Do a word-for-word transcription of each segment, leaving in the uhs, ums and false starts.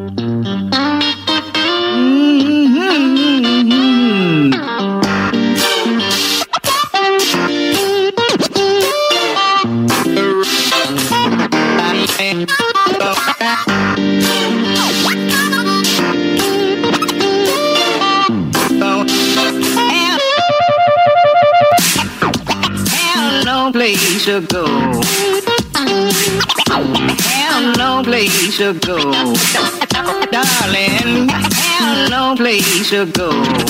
Place to go. Have no place to go. Darling, have no place to go.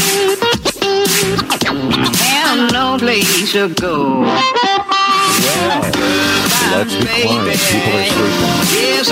Have no place to go. Well, let's be quiet. People are sleeping. Yes,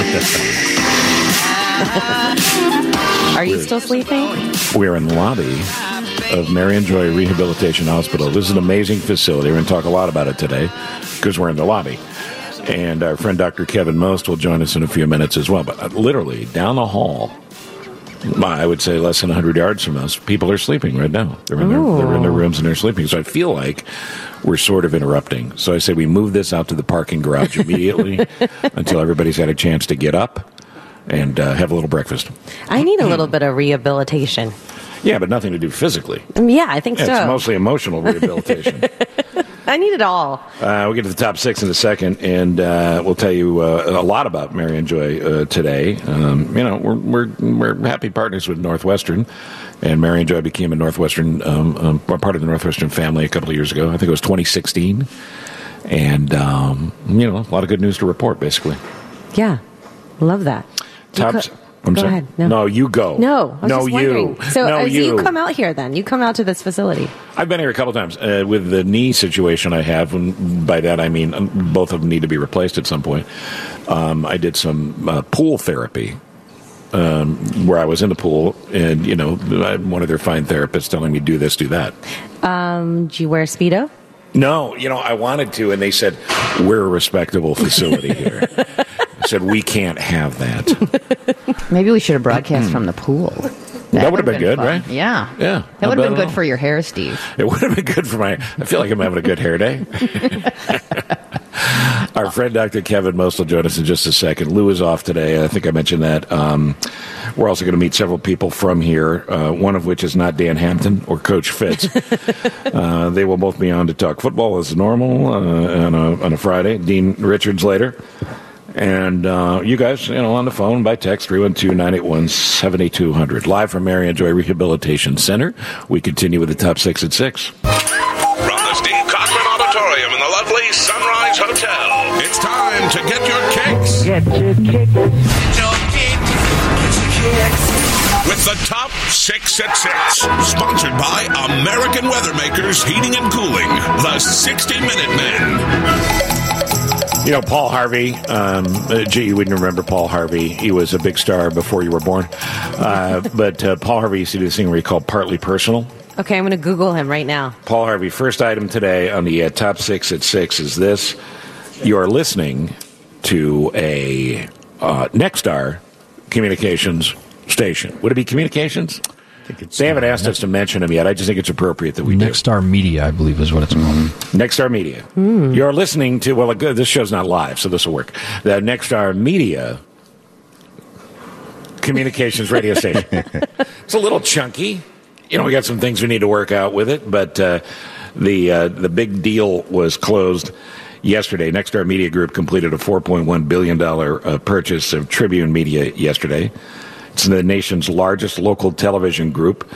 I'm going. Are you still sleeping? We're in the lobby of Marion Joy Rehabilitation Hospital. This is an amazing facility. We're going to talk a lot about it today because we're in the lobby. And our friend Doctor Kevin Most will join us in a few minutes as well. But literally, down the hall, I would say less than one hundred yards from us, people are sleeping right now. They're in, their, they're in their rooms and they're sleeping. So I feel like we're sort of interrupting. So I say we move this out to the parking garage immediately until everybody's had a chance to get up and uh, have a little breakfast. I need a little bit of rehabilitation. Yeah, but nothing to do physically. Yeah, I think yeah, so. It's mostly emotional rehabilitation. I need it all. Uh, we'll get to the top six in a second, and uh, we'll tell you uh, a lot about Marion Joy uh, today. Um, you know, we're, we're we're happy partners with Northwestern, and Marion Joy became a Northwestern um, um, part of the Northwestern family a couple of years ago. I think it was twenty sixteen, and um, you know, a lot of good news to report, basically. Yeah, love that. Top. Co- I'm go sorry. ahead. No. no, you go. No, I was no, just you. So no, as you. you come out here, then you come out to this facility. I've been here a couple times uh, with the knee situation I have. And by that I mean um, both of them need to be replaced at some point. Um, I did some uh, pool therapy um, where I was in the pool, and you know, one of their fine therapists telling me do this, do that. Um, do you wear Speedo? No, you know, I wanted to, and they said we're a respectable facility here. I said we can't have that. Maybe we should have broadcast from the pool. That, that would have been, been good, fun. right? Yeah. Yeah. That would have been good for your hair, Steve. It would have been good for my... I feel like I'm having a good hair day. Our friend Doctor Kevin Most will join us in just a second. Lou is off today. I think I mentioned that. Um, we're also going to meet several people from here, uh, one of which is not Dan Hampton or Coach Fitz. uh, they will both be on to talk football as normal uh, on, a, on a Friday. Dean Richards later. And uh, you guys, you know, on the phone, by text, three one two, nine eight one, seven two zero zero. Live from Marion Joy Rehabilitation Center. We continue with the top six at six. From the Steve Cochran Auditorium in the lovely Sunrise Hotel, it's time to get your kicks. Get your kicks. Get your kicks. Get your kicks. With the top six at six. Sponsored by American Weathermakers Heating and Cooling. The sixty minute Men. You know, Paul Harvey, um, uh, gee, you wouldn't remember Paul Harvey. He was a big star before you were born. Uh, but uh, Paul Harvey used to do this thing where he called Partly Personal. Okay, I'm going to Google him right now. Paul Harvey, first item today on the uh, top six at six is this. You are listening to a uh, Nexstar communications station. Would it be communications? They haven't asked us to mention them yet. I just think it's appropriate that we do. Nexstar Media, I believe, is what it's called. Mm-hmm. Nexstar Media. Mm. You're listening to, well, this show's not live, so this will work. The Nexstar Media communications radio station. It's a little chunky. You know, we got some things we need to work out with it, but uh, the uh, the big deal was closed yesterday. Nexstar Media Group completed a four point one billion dollars uh, purchase of Tribune Media yesterday. It's the nation's largest local television group,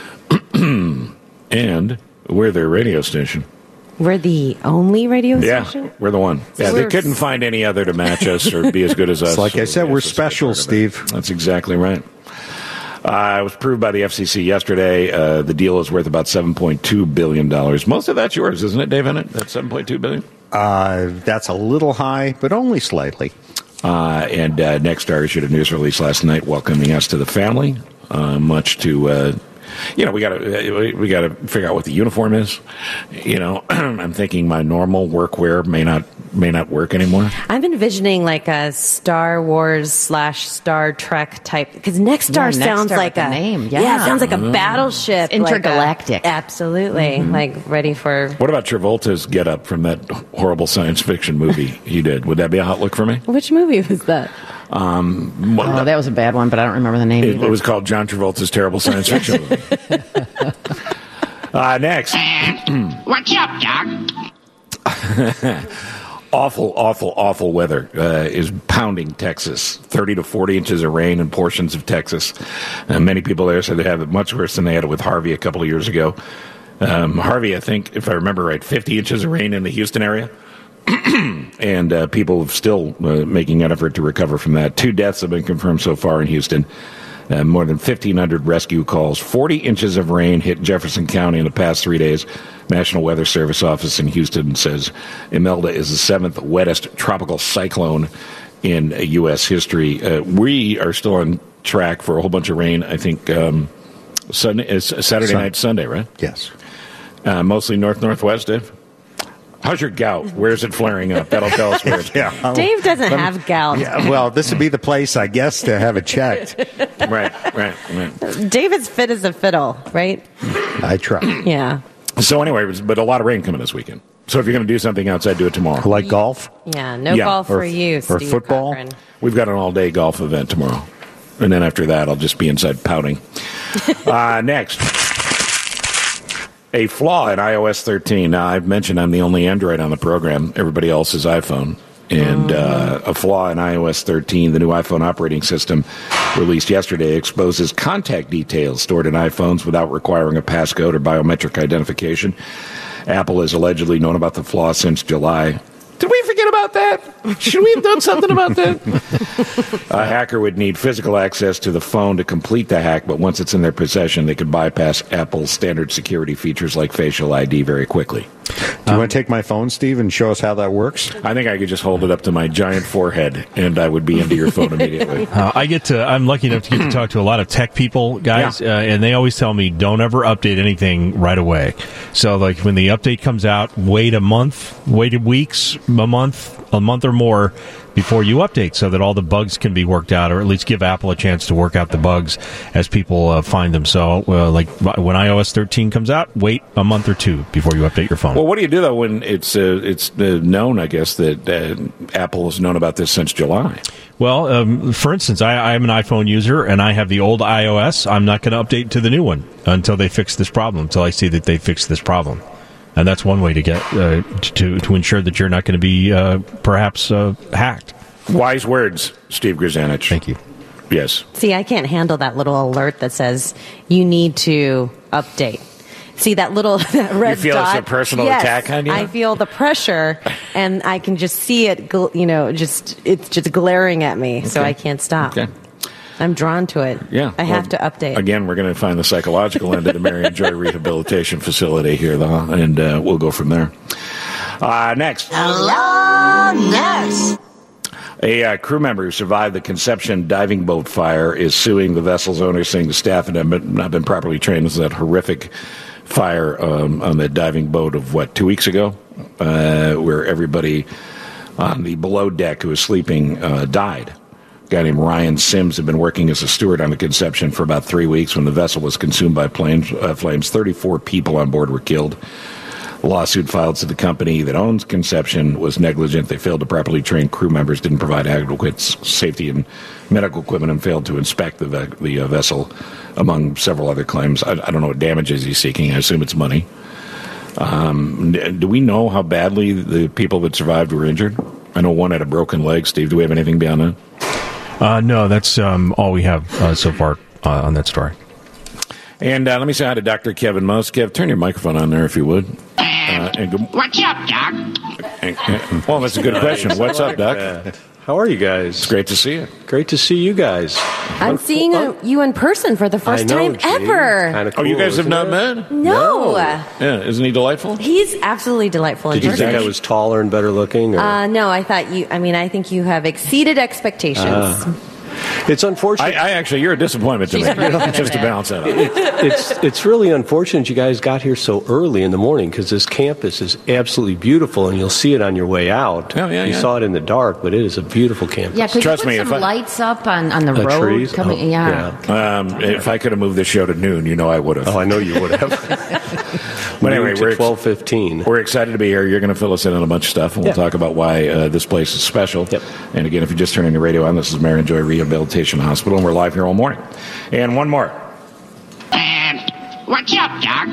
and we're their radio station. We're the only radio yeah, station? Yeah, we're the one. So yeah, they couldn't find any other to match us or be as good as us. It's like I said, so we're special, Steve. That's exactly right. Uh, it was approved by the F C C yesterday. Uh, the deal is worth about seven point two billion dollars. Most of that's yours, isn't it, Dave Ennett? That's seven point two billion dollars? Uh, that's a little high, but only slightly. Uh, and uh, Nexstar issued a news release last night welcoming us to the family. Uh, much to, uh, you know, we got to we got to figure out what the uniform is. You know, I'm thinking my normal workwear may not may not work anymore? I'm envisioning like a Star Wars slash Star Trek type, because Next Star Yeah, Next sounds Star like with a the name, yeah. yeah, it sounds like a battleship, It's intergalactic. like a- absolutely, like ready for. What about Travolta's get up from that horrible science fiction movie he did? Would that be a hot look for me? Which movie was that? Um, what- Oh, that was a bad one, but I don't remember the name it, either. it was called John Travolta's terrible science fiction movie. Uh, next. What's up, Doc? Awful, awful, awful weather uh, is pounding Texas. thirty to forty inches of rain in portions of Texas. Uh, many people there said they have it much worse than they had it with Harvey a couple of years ago. Um, Harvey, I think, if I remember right, fifty inches of rain in the Houston area. and uh, people are still uh, making an effort to recover from that. Two deaths have been confirmed so far in Houston. Uh, more than fifteen hundred rescue calls. forty inches of rain hit Jefferson County in the past three days. National Weather Service office in Houston says Imelda is the seventh wettest tropical cyclone in U S history. Uh, we are still on track for a whole bunch of rain. I think um, Sunday, it's Saturday Sun- night, Sunday, right? Yes. Uh, mostly north-northwest, Dave? How's your gout? Where's it flaring up? That'll tell us where it's Yeah. I'll- Dave doesn't let me- have gout. Yeah, well, this would be the place, I guess, to have it checked. Right, right, right. Dave is fit as a fiddle, right? I try. Yeah, So anyway, but a lot of rain coming this weekend. So if you're going to do something outside, do it tomorrow. Like golf? yeah. No Yeah, golf or- for you, or Steve football? Cochran. We've got an all-day golf event tomorrow. And then after that, I'll just be inside pouting. uh, next. A flaw in i O S thirteen. Now, I've mentioned I'm the only Android on the program. Everybody else is iPhone. And uh, a flaw in i O S thirteen, the new iPhone operating system released yesterday, exposes contact details stored in iPhones without requiring a passcode or biometric identification. Apple has allegedly known about the flaw since July. Did we forget about that? Should we have done something about that? A hacker would need physical access to the phone to complete the hack, but once it's in their possession, they could bypass Apple's standard security features like facial I D very quickly. Do you want to take my phone, Steve, and show us how that works? I think I could just hold it up to my giant forehead, and I would be into your phone immediately. Uh, I get to. I'm lucky enough to get to talk to a lot of tech people, guys, Yeah. uh, and they always tell me don't ever update anything right away. So, like when the update comes out, wait a month, wait weeks, a month, a month or more before you update, so that all the bugs can be worked out, or at least give Apple a chance to work out the bugs as people uh, find them. So, uh, like when i O S thirteen comes out, wait a month or two before you update your phone. Well, what do you do, though, when it's uh, it's uh, known, I guess, that uh, Apple has known about this since July? Well, um, for instance, I, I'm an iPhone user, and I have the old iOS. I'm not going to update to the new one until they fix this problem, until I see that they fix this problem. And that's one way to get uh, to to ensure that you're not going to be uh, perhaps uh, hacked. Wise words, Steve Grzanich. Thank you. Yes. See, I can't handle that little alert that says you need to update. See that little that red You feel it's dot? a personal Yes, attack on you? I feel the pressure, and I can just see it. gl- You know, just it's just glaring at me, so Okay. I can't stop. Okay. I'm drawn to it. Yeah. I have Well, to update. Again, we're going to find the psychological end of the Marion Joy Rehabilitation Facility here, though, and uh, we'll go from there. Uh, next. Hello, nurse. A uh, crew member who survived the Conception diving boat fire is suing the vessel's owner, saying the staff had not been properly trained. This is that horrific fire um, on the diving boat of, what, two weeks ago, uh, where everybody on the below deck who was sleeping uh, died. A guy named Ryan Sims had been working as a steward on the Conception for about three weeks when the vessel was consumed by planes, uh, flames. thirty-four people on board were killed. A lawsuit filed to the company that owns Conception was negligent. They failed to properly train crew members, didn't provide adequate safety and medical equipment, and failed to inspect the, ve- the uh, vessel, among several other claims. I, I don't know what damages he's seeking. I assume it's money. Um, do we know how badly the people that survived were injured? I know one had a broken leg. Steve, do we have anything beyond that? Uh, no, that's um, all we have uh, so far uh, on that story. And uh, let me say hi to Doctor Kevin Most. Kev, turn your microphone on there if you would. Uh, and good, What's up, Doc? and, and, well, that's a good question. What's up, Doc? Uh, how are you guys? It's great to see you. Great to see you guys. I'm seeing uh you in person for the first I know, time gee. ever. Kinda Oh, you cool, guys have isn't not it? met? No. Yeah, isn't he delightful? He's absolutely delightful in Did you person. think I was taller and better looking? Or? Uh, no, I thought you. I mean, I think you have exceeded expectations. Ah. It's unfortunate. I, I actually, you're a disappointment to me. Just to balance that out. It, it's it's really unfortunate you guys got here so early in the morning because this campus is absolutely beautiful, and you'll see it on your way out. Oh, yeah, you yeah. saw it in the dark, but it is a beautiful campus. Yeah, could Trust you put me, some if I- lights up on, on the Uh, road? trees? Coming, Oh, yeah. Um, if I could have moved this show to noon, you know I would have. Oh, I know you would have. But anyway, we're ex- twelve fifteen. We're excited to be here. You're going to fill us in on a bunch of stuff, and we'll Yeah. talk about why uh, this place is special. Yep. And again, if you just turn on your radio on, this is Marion Joy Rehabilitation Hospital, and we're live here all morning. And one more. And what's up, Doc?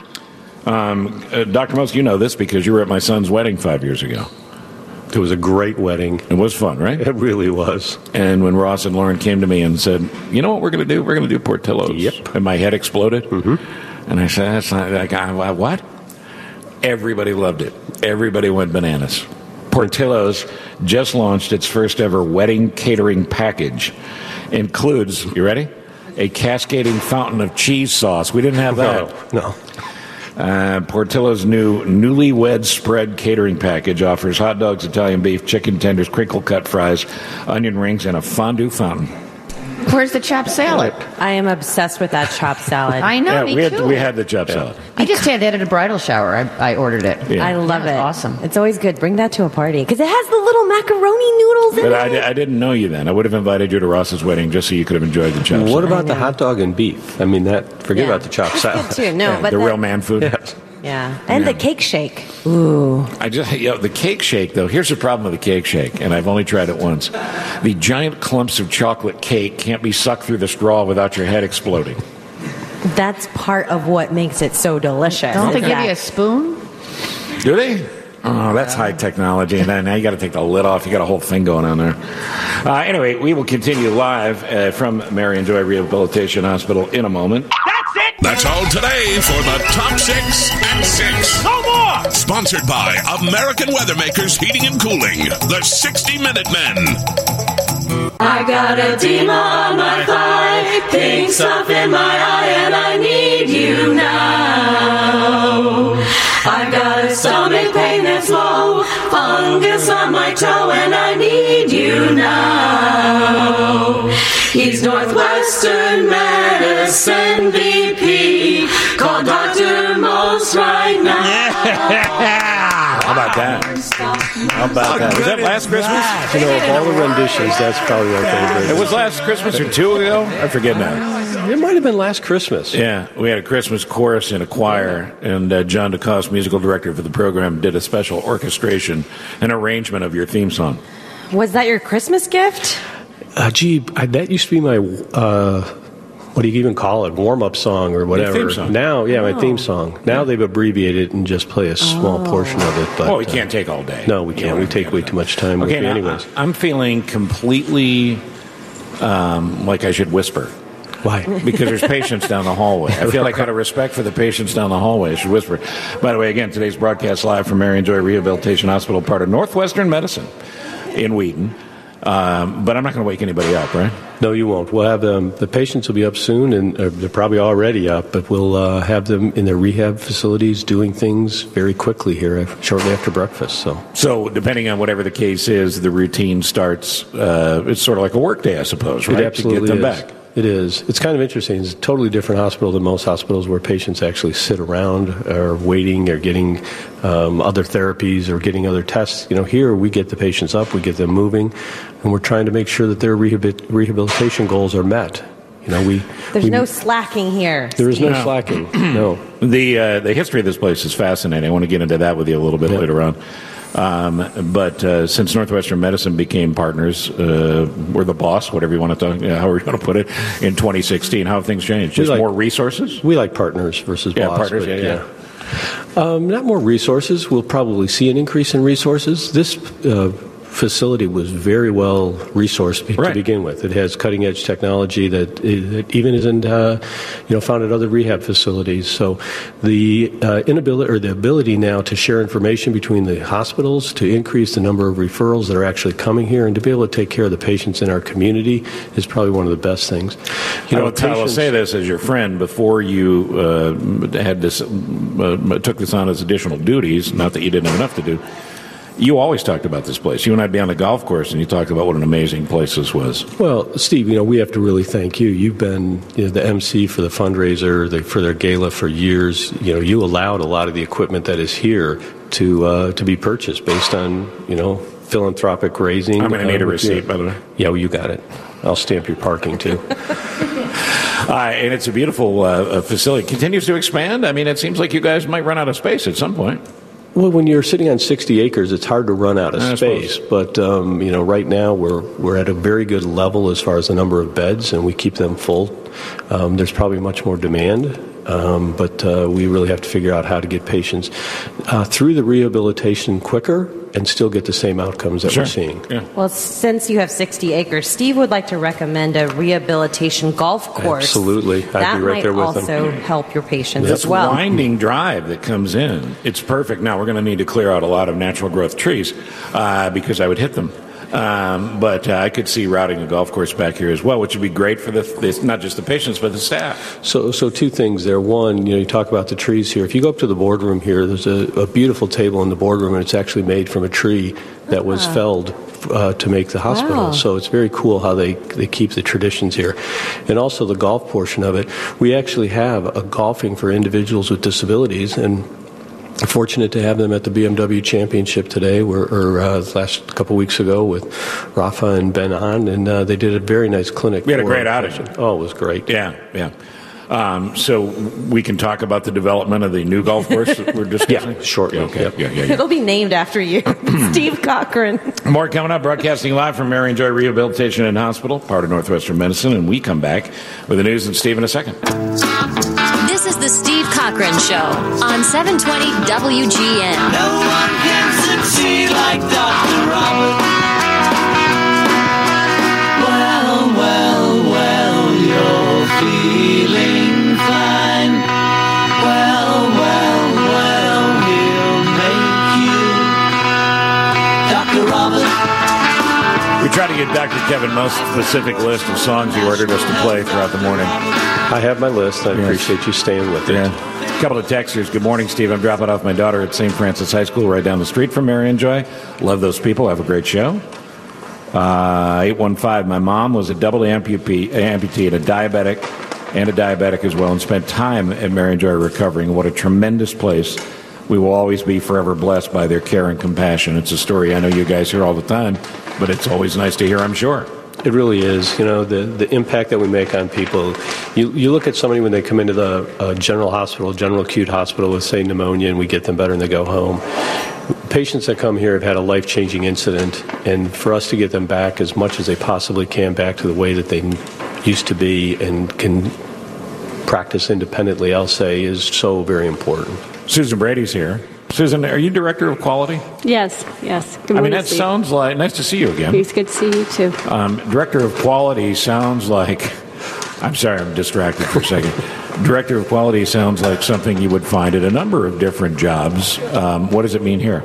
Um, uh, Doctor Most, you know this because you were at my son's wedding five years ago. It was a great wedding. It was fun, right? It really was. And when Ross and Lauren came to me and said, you know what we're going to do? We're going to do Portillo's. Yep. And my head exploded. Mm-hmm. And I said, that's not like, I, what? Everybody loved it. Everybody went bananas. Portillo's just launched its first ever wedding catering package. Includes, you ready? A cascading fountain of cheese sauce. We didn't have that. No, no. Uh, Portillo's new newlywed spread catering package offers hot dogs, Italian beef, chicken tenders, crinkle cut fries, onion rings, and a fondue fountain. Where's the chopped salad? I am obsessed with that chopped salad. I know, yeah, me we had too. we had the chopped salad. I just had that at a bridal shower. I, I ordered it. Yeah. I love Yeah, it. it's awesome. It's always good. Bring that to a party because it has the little macaroni noodles in But I, it. di- I didn't know you then. I would have invited you to Ross's wedding just so you could have enjoyed the chopped What salad. about the know. hot dog and beef? I mean, that. Forget Yeah. about the chopped That's good salad. too. No, Yeah, but the that- real man food? Yes. Yeah, and Yeah. the cake shake. Ooh, I just, you know, the cake shake, though, here's the problem with the cake shake, and I've only tried it once. The giant clumps of chocolate cake can't be sucked through the straw without your head exploding. that's part of what makes it so delicious. Don't they is give that- you a spoon? Do they? Oh, that's high technology, and then now you got to take the lid off. You got a whole thing going on there. Uh, anyway, we will continue live uh, from Marion Joy Rehabilitation Hospital in a moment. That's it. That's all today for the Top Six at Six. No more. Sponsored by American Weathermakers Heating and Cooling, the sixty minute Men. I got edema on my thigh, pink stuff in my eye, and I need you now. I've got a stomach pain that's low, fungus on my toe, and I need you now. He's Northwestern Medicine V P. Call Doctor Most right now. How about that? How about that? Was that last Christmas? You know, of all the renditions, that's probably our favorite. It was last Christmas or two ago? I forget now. It might have been last Christmas. Yeah, we had a Christmas chorus and a choir, and uh, John DeCoste, musical director for the program, did a special orchestration and arrangement of your theme song. Was that your Christmas gift? Uh, gee, I, that used to be my, uh, what do you even call it, warm-up song or whatever. theme song. Now, yeah, my Oh. theme song. Now they've abbreviated it and just play a small portion of it. But, Well, we uh, can't take all day. No, we can't. Yeah, We take way too much time Okay, with you now, anyways. I'm feeling completely um, like I should whisper. Why? Because there's patients down the hallway. I feel like out of respect for the patients down the hallway, I should whisper. By the way, again, today's broadcast live from Marion Joy Rehabilitation Hospital, part of Northwestern Medicine in Wheaton. Um, but I'm not going to wake anybody up, right? No, you won't. We'll have them. The patients will be up soon, and uh, they're probably already up. But we'll uh, have them in their rehab facilities doing things very quickly here, af- shortly after breakfast. So, So, depending on whatever the case is, the routine starts. Uh, it's sort of like a work day, I suppose, right? it absolutely to get them is. back. It is. It's kind of interesting. It's a totally different hospital than most hospitals where patients actually sit around or waiting or getting um, other therapies or getting other tests. You know, here we get the patients up, we get them moving, and we're trying to make sure that their rehabil- rehabilitation goals are met. You know, we There's we, no slacking here. there is no No. slacking. No. The uh, the history of this place is fascinating. I want to get into that with you a little bit Yeah. later on. Um, but uh, since Northwestern Medicine became partners, uh, we're the boss, whatever you want to talk, you know, how are we going to put it, in twenty sixteen. How have things changed? We Just like- more resources? We like partners versus Yeah, boss. partners, but, yeah, yeah. Um, not more resources. We'll probably see an increase in resources. This uh, facility was very well resourced be- Right. to begin with. It has cutting edge technology that, that even isn't, uh, you know, found at other rehab facilities. So the uh, inability or the ability now to share information between the hospitals, to increase the number of referrals that are actually coming here, and to be able to take care of the patients in our community is probably one of the best things. You I know, will, I will patients- say this as your friend before you uh, had this, uh, took this on as additional duties. Not that you didn't have enough to do. You always talked about this place. You and I'd be on the golf course, and you talked about what an amazing place this was. Well, Steve, you know, we have to really thank you. You've been you know, the M C for the fundraiser, the, for their gala for years. You know, you allowed a lot of the equipment that is here to uh, to be purchased based on, you know, philanthropic raising. I'm going to uh, need a with receipt, your- by the way. Yeah, well, you got it. I'll stamp your parking, too. Uh, and it's a beautiful uh, facility. Continues to expand. I mean, it seems like you guys might run out of space at some point. Well, when you're sitting on sixty acres, it's hard to run out of I space. But um, you know, right now we're we're at a very good level as far as the number of beds, and we keep them full. Um, there's probably much more demand, um, but uh, we really have to figure out how to get patients uh, through the rehabilitation quicker and still get the same outcomes that Sure. we're seeing. Yeah. Well, since you have sixty acres, Steve would like to recommend a rehabilitation golf course. Absolutely. I'd that be right might there with also them. help your patients This as well. winding drive that comes in, it's perfect. Now, we're going to need to clear out a lot of natural growth trees uh, because I would hit them. Um, but uh, I could see routing a golf course back here as well, which would be great for the, this, not just the patients, but the staff. So, so two things there. One, you know, you talk about the trees here. If you go up to the boardroom here, there's a, a beautiful table in the boardroom, and it's actually made from a tree that was Ah. felled uh, to make the hospital. Wow. So it's very cool how they, they keep the traditions here. And also the golf portion of it. We actually have a golfing for individuals with disabilities, and fortunate to have them at the B M W Championship today, or, or uh, last couple weeks ago with Rafa and Ben on, and uh, they did a very nice clinic. We had a for great our outing. patients. Oh, it was great. Yeah, yeah. Um, so we can talk about the development of the new golf course that we're discussing? Yeah, shortly. Yeah, okay. Yep. Yeah, yeah, yeah. It'll be named after you, Steve Cochran. More coming up, broadcasting live from Marion Joy Rehabilitation and Hospital, part of Northwestern Medicine, and we come back with the news and Steve in a second. This is the Steve Cochran Show on seven twenty W G N. No one can succeed like Doctor Robert. Well, well, well, you're feeling fine. Well, well, well, he'll make you Doctor Robert. We try to get Doctor Kevin most specific list of songs he ordered us to play throughout the morning. I have my list. I Yes. appreciate you staying with it. Yeah. A couple of texters. Good morning, Steve. I'm dropping off my daughter at Saint Francis High School right down the street from Marion Joy. Love those people. Have a great show. Uh, eight one five. My mom was a double amputee, amputee and a diabetic, and a diabetic as well, and spent time at Marion Joy recovering. What a tremendous place. We will always be forever blessed by their care and compassion. It's a story I know you guys hear all the time, but it's always nice to hear, I'm sure. It really is. You know, the, the impact that we make on people. You, you look at somebody when they come into the uh, general hospital, general acute hospital with, say, pneumonia, and we get them better and they go home. Patients that come here have had a life-changing incident, and for us to get them back as much as they possibly can back to the way that they used to be and can practice independently, I'll say, is so very important. Susan Brady's here. Susan, are you director of quality? Yes, yes. Good I mean, morning, that Steve. sounds like, nice to see you again. It's good to see you, too. Um, director of quality sounds like, I'm sorry, I'm distracted for a second. Director of quality sounds like something you would find at a number of different jobs. Um, what does it mean here?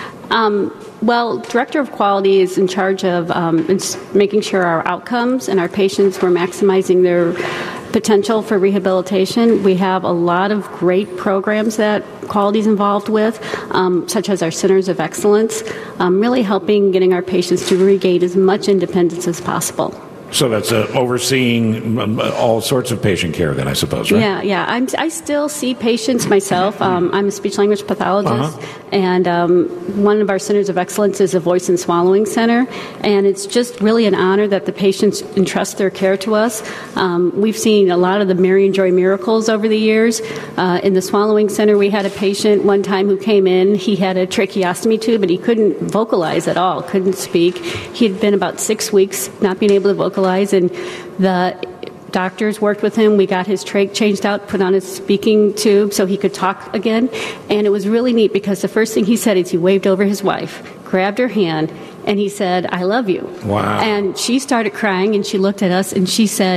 Um, well, Director of Quality is in charge of um, ins- making sure our outcomes and our patients, we're maximizing their potential for rehabilitation. We have a lot of great programs that Quality is involved with, um, such as our Centers of Excellence, um, really helping getting our patients to regain as much independence as possible. So that's uh, overseeing um, all sorts of patient care, then, I suppose, right? Yeah, yeah. I'm, I still see patients myself. Um, I'm a speech-language pathologist, Uh-huh. and um, one of our centers of excellence is a voice and swallowing center, and it's just really an honor that the patients entrust their care to us. Um, we've seen a lot of the Marion Joy miracles over the years. Uh, in the swallowing center, we had a patient one time who came in. He had a tracheostomy tube, but he couldn't vocalize at all, couldn't speak. He had been about six weeks not being able to vocalize, and the doctors worked with him. We got his trach changed out, put on his speaking tube so he could talk again. And it was really neat because the first thing he said is he waved over his wife, grabbed her hand, and he said, "I love you." Wow. And she started crying, and she looked at us, and she said,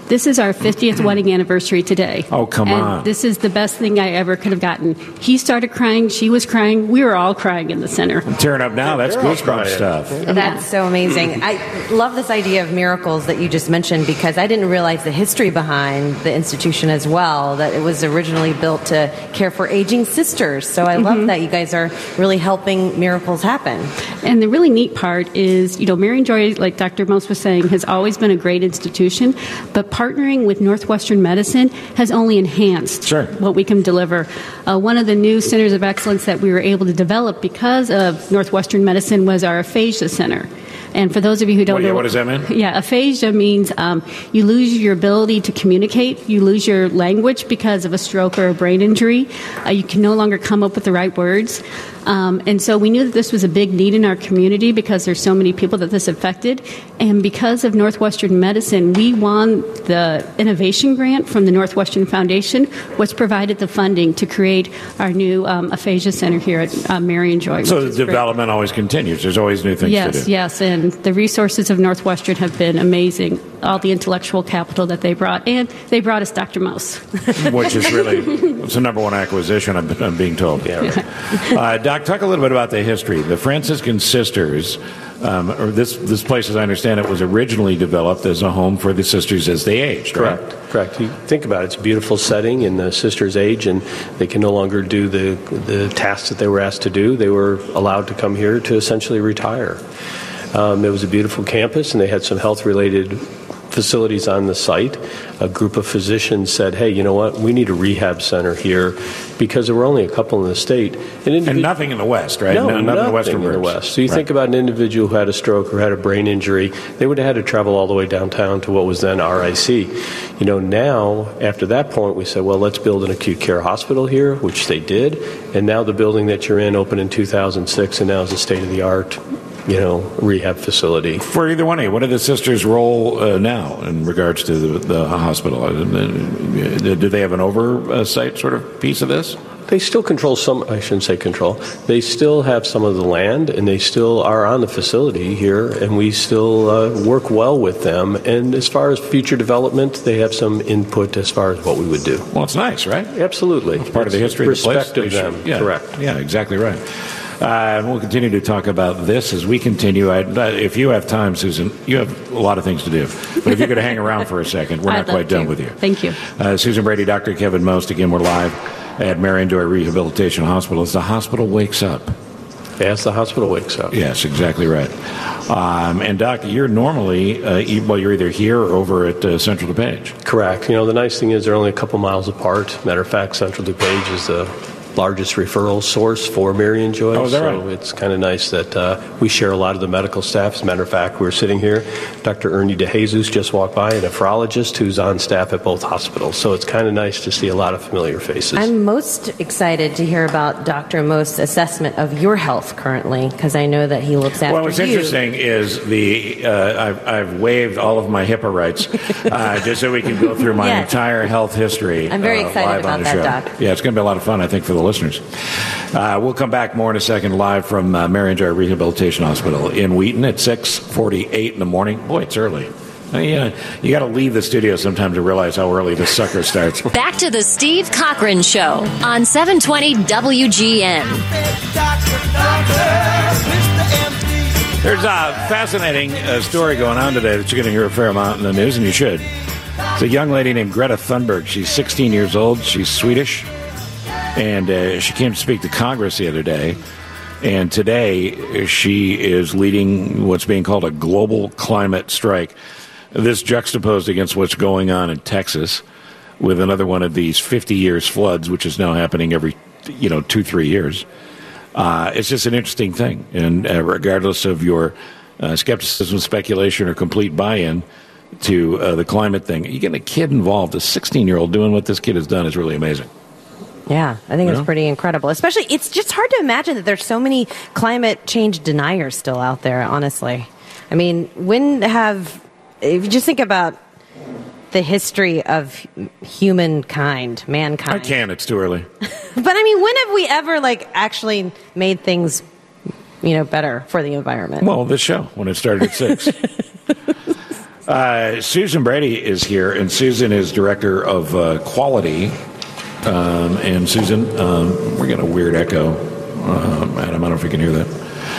This is our fiftieth wedding anniversary today. Oh, come and on. This is the best thing I ever could have gotten. He started crying. She was crying. We were all crying in the center. I'm tearing up now. That's goosebump stuff. That's so amazing. I love this idea of miracles that you just mentioned because I didn't realize the history behind the institution as well, that it was originally built to care for aging sisters. So I love Mhm. that you guys are really helping miracles happen. And the really neat part is, you know, Marion Joy, like Doctor Most was saying, has always been a great institution, but partnering with Northwestern Medicine has only enhanced sure. what we can deliver. Uh, one of the new centers of excellence that we were able to develop because of Northwestern Medicine was our aphasia center. And for those of you who don't Well, yeah, know, what does that mean? Yeah, aphasia means um, you lose your ability to communicate. You lose your language because of a stroke or a brain injury. Uh, you can no longer come up with the right words. Um, and so we knew that this was a big need in our community because there's so many people that this affected. And because of Northwestern Medicine, we won the innovation grant from the Northwestern Foundation, which provided the funding to create our new um, aphasia center here at uh, Marion Joy. So which the is great. development always continues. There's always new things Yes, to do. yes, and the resources of Northwestern have been amazing. All the intellectual capital that they brought, and they brought us Doctor Mose, Which is really it's the number one acquisition, I'm, I'm being told. Yeah, right. uh, Doc, talk a little bit about the history. The Franciscan Sisters, um, or this this place, as I understand it, was originally developed as a home for the sisters as they aged. Right? Correct. Correct. You think about it; it's a beautiful setting, and the sisters age, and they can no longer do the the tasks that they were asked to do. They were allowed to come here to essentially retire. Um, it was a beautiful campus, and they had some health-related facilities on the site. A group of physicians said, hey, you know what, we need a rehab center here because there were only a couple in the state. And, and nothing in the West, right? No, no nothing, nothing in the Western in the burbs. West. So you right. think about an individual who had a stroke or had a brain injury, they would have had to travel all the way downtown to what was then R I C. You know, now, after that point, we said, well, let's build an acute care hospital here, which they did. And now the building that you're in opened in two thousand six and now is a state-of-the-art you know, rehab facility. For either one of you, what are the sisters' role uh, now in regards to the, the hospital? Do they have an oversight sort of piece of this? They still control some, I shouldn't say control, they still have some of the land and they still are on the facility here and we still uh, work well with them. And as far as future development, they have some input as far as what we would do. Well, it's nice, right? Absolutely. It's part of the history it's of the place. Respect of them, yeah. correct. Yeah, exactly right. Uh, and we'll continue to talk about this as we continue. I, if you have time, Susan, you have a lot of things to do. But if you're going to hang around for a second, we're I'd not quite love done to. with you. Thank you. Uh, Susan Brady, Doctor Kevin Most. Again, we're live at Marion Joy Rehabilitation Hospital as the hospital wakes up. As the hospital wakes up. Yes, exactly right. Um, and, Doc, you're normally, uh, e- well, you're either here or over at uh, Central DuPage. Correct. You know, the nice thing is they're only a couple miles apart. Matter of fact, Central DuPage is the largest referral source for Marion Joy. Oh, is that so right? it's kind of nice that uh, we share a lot of the medical staff. As a matter of fact, we're sitting here. Doctor Ernie DeJesus just walked by, a nephrologist who's on staff at both hospitals. So it's kind of nice to see a lot of familiar faces. I'm most excited to hear about Doctor Most's assessment of your health currently, because I know that he looks after Well, what's you. interesting is the uh, I've, I've waived all of my HIPAA rights uh, just so we can go through my Yes. entire health history. I'm very uh, excited live about on the that, show. Doc. Yeah, it's going to be a lot of fun, I think, for the listeners. Uh, we'll come back more in a second, live from uh, Marion Joy Rehabilitation Hospital in Wheaton at six forty-eight in the morning. Boy, it's early. Uh, yeah, you got to leave the studio sometime to realize how early this sucker starts. Back to the Steve Cochran Show on seven twenty W G N. There's a fascinating uh, story going on today that you're going to hear a fair amount in the news, and you should. It's a young lady named Greta Thunberg. She's sixteen years old. She's Swedish. And uh, she came to speak to Congress the other day. And today she is leading what's being called a global climate strike. This juxtaposed against what's going on in Texas with another one of these fifty years floods, which is now happening every, you know, two, three years. Uh, it's just an interesting thing. And uh, regardless of your uh, skepticism, speculation, or complete buy-in to uh, the climate thing, you get a kid involved, a sixteen-year-old doing what this kid has done is really amazing. Yeah, I think Yeah. it's pretty incredible. Especially, it's just hard to imagine that there's so many climate change deniers still out there, honestly. I mean, when have, if you just think about the history of humankind, mankind. I can, it's too early. But I mean, when have we ever, like, actually made things, you know, better for the environment? Well, this show, when it started at six. Uh, Susan Brady is here, and Susan is Director of uh, Quality. Um, and Susan, um, we're getting a weird echo. Um, Adam, I don't know if you can hear that.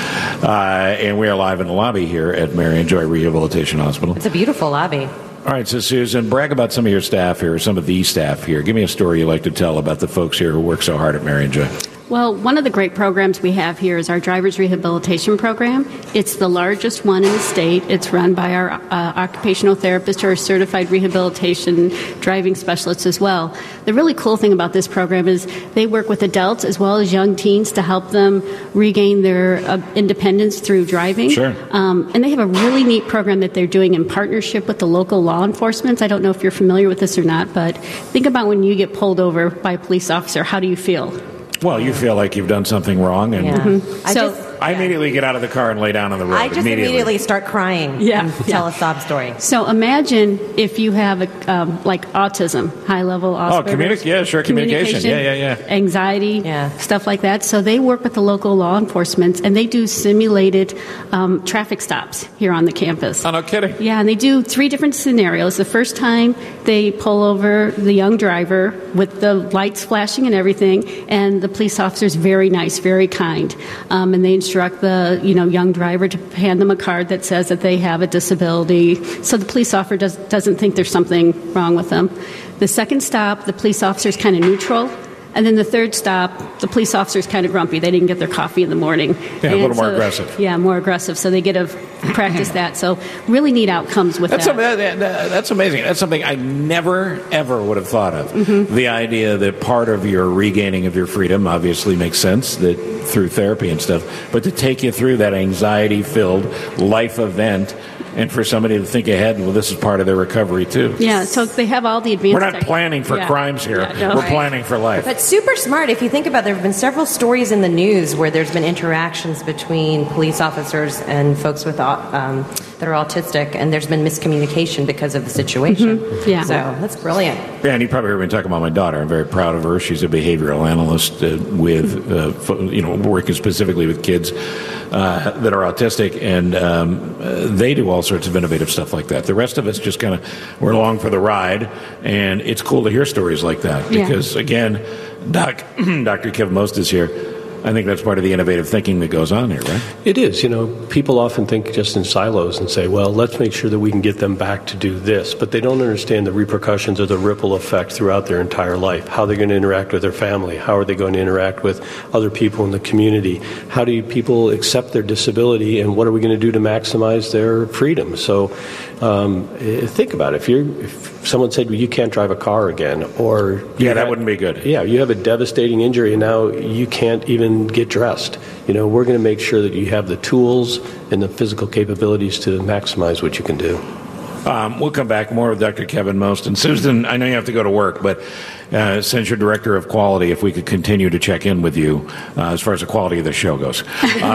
Uh, and we are live in the lobby here at Marion Joy Rehabilitation Hospital. It's a beautiful lobby. All right, so Susan, brag about some of your staff here, some of the staff here. Give me a story you like to tell about the folks here who work so hard at Marion Joy. Well, one of the great programs we have here is our driver's rehabilitation program. It's the largest one in the state. It's run by our uh, occupational therapists or certified rehabilitation driving specialists as well. The really cool thing about this program is they work with adults as well as young teens to help them regain their uh, independence through driving. Sure. Um, and they have a really neat program that they're doing in partnership with the local law enforcement. I don't know if you're familiar with this or not, but think about when you get pulled over by a police officer. How do you feel? Well, you feel like you've done something wrong, and Yeah. Mm-hmm. I So- just, I immediately get out of the car and lay down on the road. I just immediately, start crying Yeah, and yeah. tell a sob story. So imagine if you have a, um, like autism, high level Asperger's. communi- yeah, sure, communication. Yeah, yeah, yeah. Anxiety, Yeah. stuff like that. So they work with the local law enforcement and they do simulated um, traffic stops here on the campus. Oh, no kidding. Yeah, and they do three different scenarios. The first time they pull over the young driver with the lights flashing and everything, and the police officer's very nice, very kind, um, and they instruct the you know young driver to hand them a card that says that they have a disability, so the police officer does, doesn't think there's something wrong with them. The second stop, the police officer's kind of neutral. And then the third stop, the police officer's kind of grumpy. They didn't get their coffee in the morning. Yeah, a And little more so- aggressive. Yeah, more aggressive. So they get to practice that. So really neat outcomes with That's, that. am- that- that- that's amazing. That's something I never, ever would have thought of. Mm-hmm. The idea that part of your regaining of your freedom obviously makes sense that through therapy and stuff, but to take you through that anxiety-filled life event and for somebody to think ahead, well, this is part of their recovery, too. Yeah, so they have all the advanced. We're not tech- planning for Yeah. crimes here. Yeah, no. We're planning for life. But super smart. If you think about it, there have been several stories in the news where there's been interactions between police officers and folks with au- um, that are autistic, and there's been miscommunication because of the situation. Mhm. Yeah. So that's brilliant. Yeah, and you probably heard me talk about my daughter. I'm very proud of her. She's a behavioral analyst uh, with, uh, fo- you know, working specifically with kids uh, that are autistic, and um, uh, they do all sorts of innovative stuff like that. The rest of us just kind of, we're along for the ride, and it's cool to hear stories like that Yeah. because, again, Doc, Doctor Kevin Most is here. I think that's part of the innovative thinking that goes on here, right? It is. You know, people often think just in silos and say, well, let's make sure that we can get them back to do this. But they don't understand the repercussions of the ripple effect throughout their entire life. How they're going to interact with their family. How are they going to interact with other people in the community? How do people accept their disability? And what are we going to do to maximize their freedom? So um, eh, think about it. If, you're, if someone said, well, you can't drive a car again, or... Yeah, that wouldn't be good. Yeah, you have a devastating injury and now you can't even get dressed. You know, we're going to make sure that you have the tools and the physical capabilities to maximize what you can do. Um, we'll come back more with Doctor Kevin Most. And Susan, I know you have to go to work, but uh, since you're Director of Quality, if we could continue to check in with you uh, as far as the quality of the show goes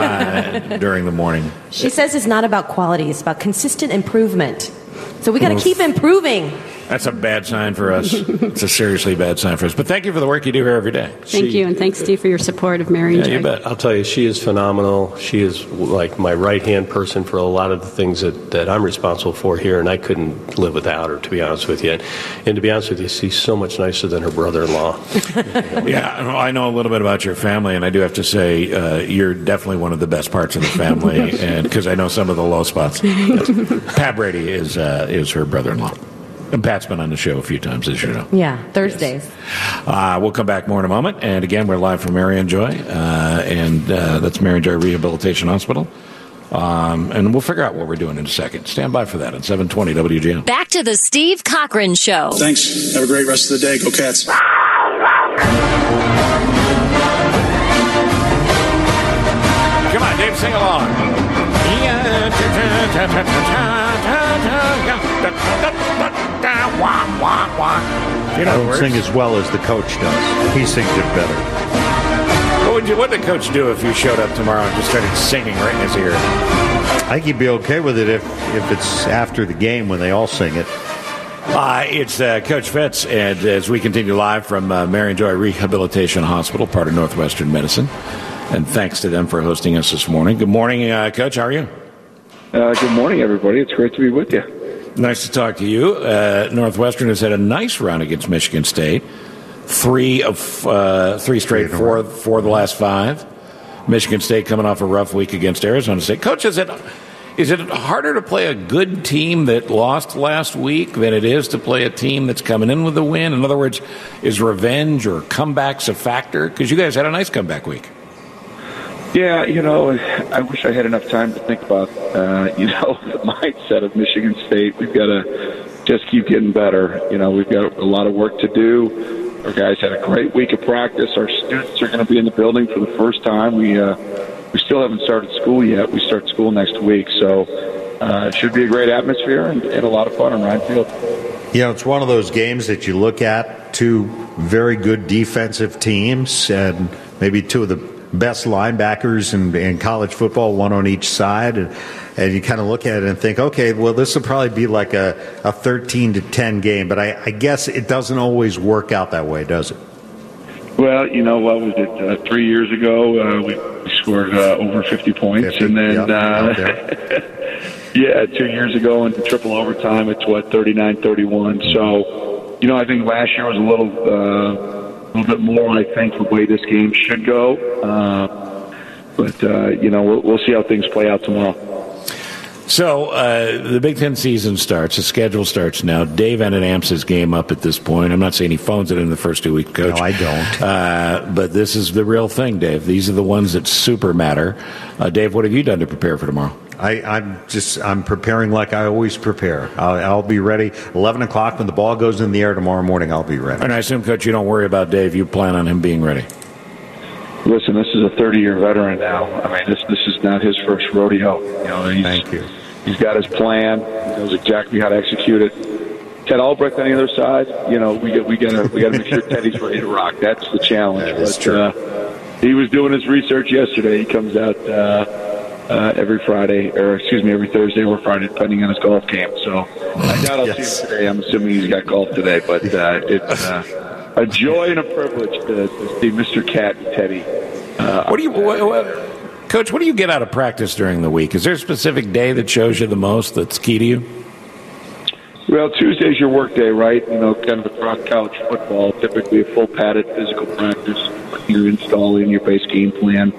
uh, during the morning. She says it's not about quality; it's about consistent improvement. So we got to keep improving. That's a bad sign for us. It's a seriously bad sign for us. But thank you for the work you do here every day. Thank you, and thanks, Steve, for your support of Marion Yeah, Joy. you bet. I'll tell you, she is phenomenal. She is like my right-hand person for a lot of the things that, that I'm responsible for here, and I couldn't live without her, to be honest with you. And, and to be honest with you, she's so much nicer than her brother-in-law. Yeah, well, I know a little bit about your family, and I do have to say uh, you're definitely one of the best parts of the family, and because I know some of the low spots. Yes. Pat Brady is uh, is her brother-in-law. And Pat's been on the show a few times, as you know. Yeah, Thursdays. Uh, we'll come back more in a moment. And again, we're live from Marion Joy, uh, and uh, that's Marion Joy Rehabilitation Hospital. Um, and we'll figure out what we're doing in a second. Stand by for that at seven twenty W G N. Back to the Steve Cochran Show. Thanks. Have a great rest of the day. Go Cats. Come on, Dave, sing along. You know I the don't words? sing as well as the coach does. He sings it better. What would you? What would the coach do if you showed up tomorrow and just started singing right in his ear? I think he'd be okay with it if, if it's after the game when they all sing it. Uh, it's uh, Coach Fitz, and as we continue live from uh, Marion Joy Rehabilitation Hospital, part of Northwestern Medicine, and thanks to them for hosting us this morning. Good morning, uh, Coach. How are you? Uh, good morning, everybody. It's great to be with you. Nice to talk to you. Uh, Northwestern has had a nice run against Michigan State. Three of uh, three straight, four for the last five. Michigan State coming off a rough week against Arizona State. Coach, is it is it harder to play a good team that lost last week than it is to play a team that's coming in with a win? In other words, is revenge or comebacks a factor? Because you guys had a nice comeback week. Yeah, you know, I wish I had enough time to think about, uh, you know, the mindset of Michigan State. We've got to just keep getting better. You know, we've got a lot of work to do. Our guys had a great week of practice. Our students are going to be in the building for the first time. We uh, we still haven't started school yet. We start school next week. So uh, it should be a great atmosphere and, and a lot of fun on Ryan Field. You know, it's one of those games that you look at, two very good defensive teams and maybe two of the best linebackers in, in college football, one on each side. And, and you kind of look at it and think, okay, well, this will probably be like a, a thirteen to ten game. But I, I guess it doesn't always work out that way, does it? Well, you know, what was it? Uh, three years ago, uh, we, we scored uh, over fifty points. fifty, and then, yep, uh, yeah, two years ago in triple overtime, it's what, thirty-nine thirty-one. So, you know, I think last year was a little, uh, a little bit more, I think, the way this game should go. Uh, but, uh, you know, we'll, we'll see how things play out tomorrow. So uh, the Big Ten season starts. The schedule starts now. Dave ended Amps' game up at this point. I'm not saying he phones it in the first two weeks, Coach. No, I don't. Uh, but this is the real thing, Dave. These are the ones that super matter. Uh, Dave, what have you done to prepare for tomorrow? I, I'm just I'm preparing like I always prepare. I'll, I'll be ready. eleven o'clock when the ball goes in the air tomorrow morning, I'll be ready. And I assume, Coach, you don't worry about Dave. You plan on him being ready. Listen, this is a thirty-year veteran now. I mean, this this is not his first rodeo. You know, he's, Thank you. He's got his plan. He knows exactly how to execute it. Ted Albrecht on the other side. You know, we got we got to we got to make sure Teddy's ready to rock. That's the challenge. That is but, true. Uh, he was doing his research yesterday. He comes out uh, uh, every Friday, or excuse me, every Thursday or Friday, depending on his golf game. So I doubt I'll Yes. see him today. I'm assuming he's got golf today, but uh, it's uh, a joy and a privilege to, to see Mister Cat and Teddy. Uh, What do you, what, what, Coach? What do you get out of practice during the week? Is there a specific day that shows you the most that's key to you? Well, Tuesday's your work day, right? You know, kind of across college football, typically a full padded physical practice. You're installing your base game plan.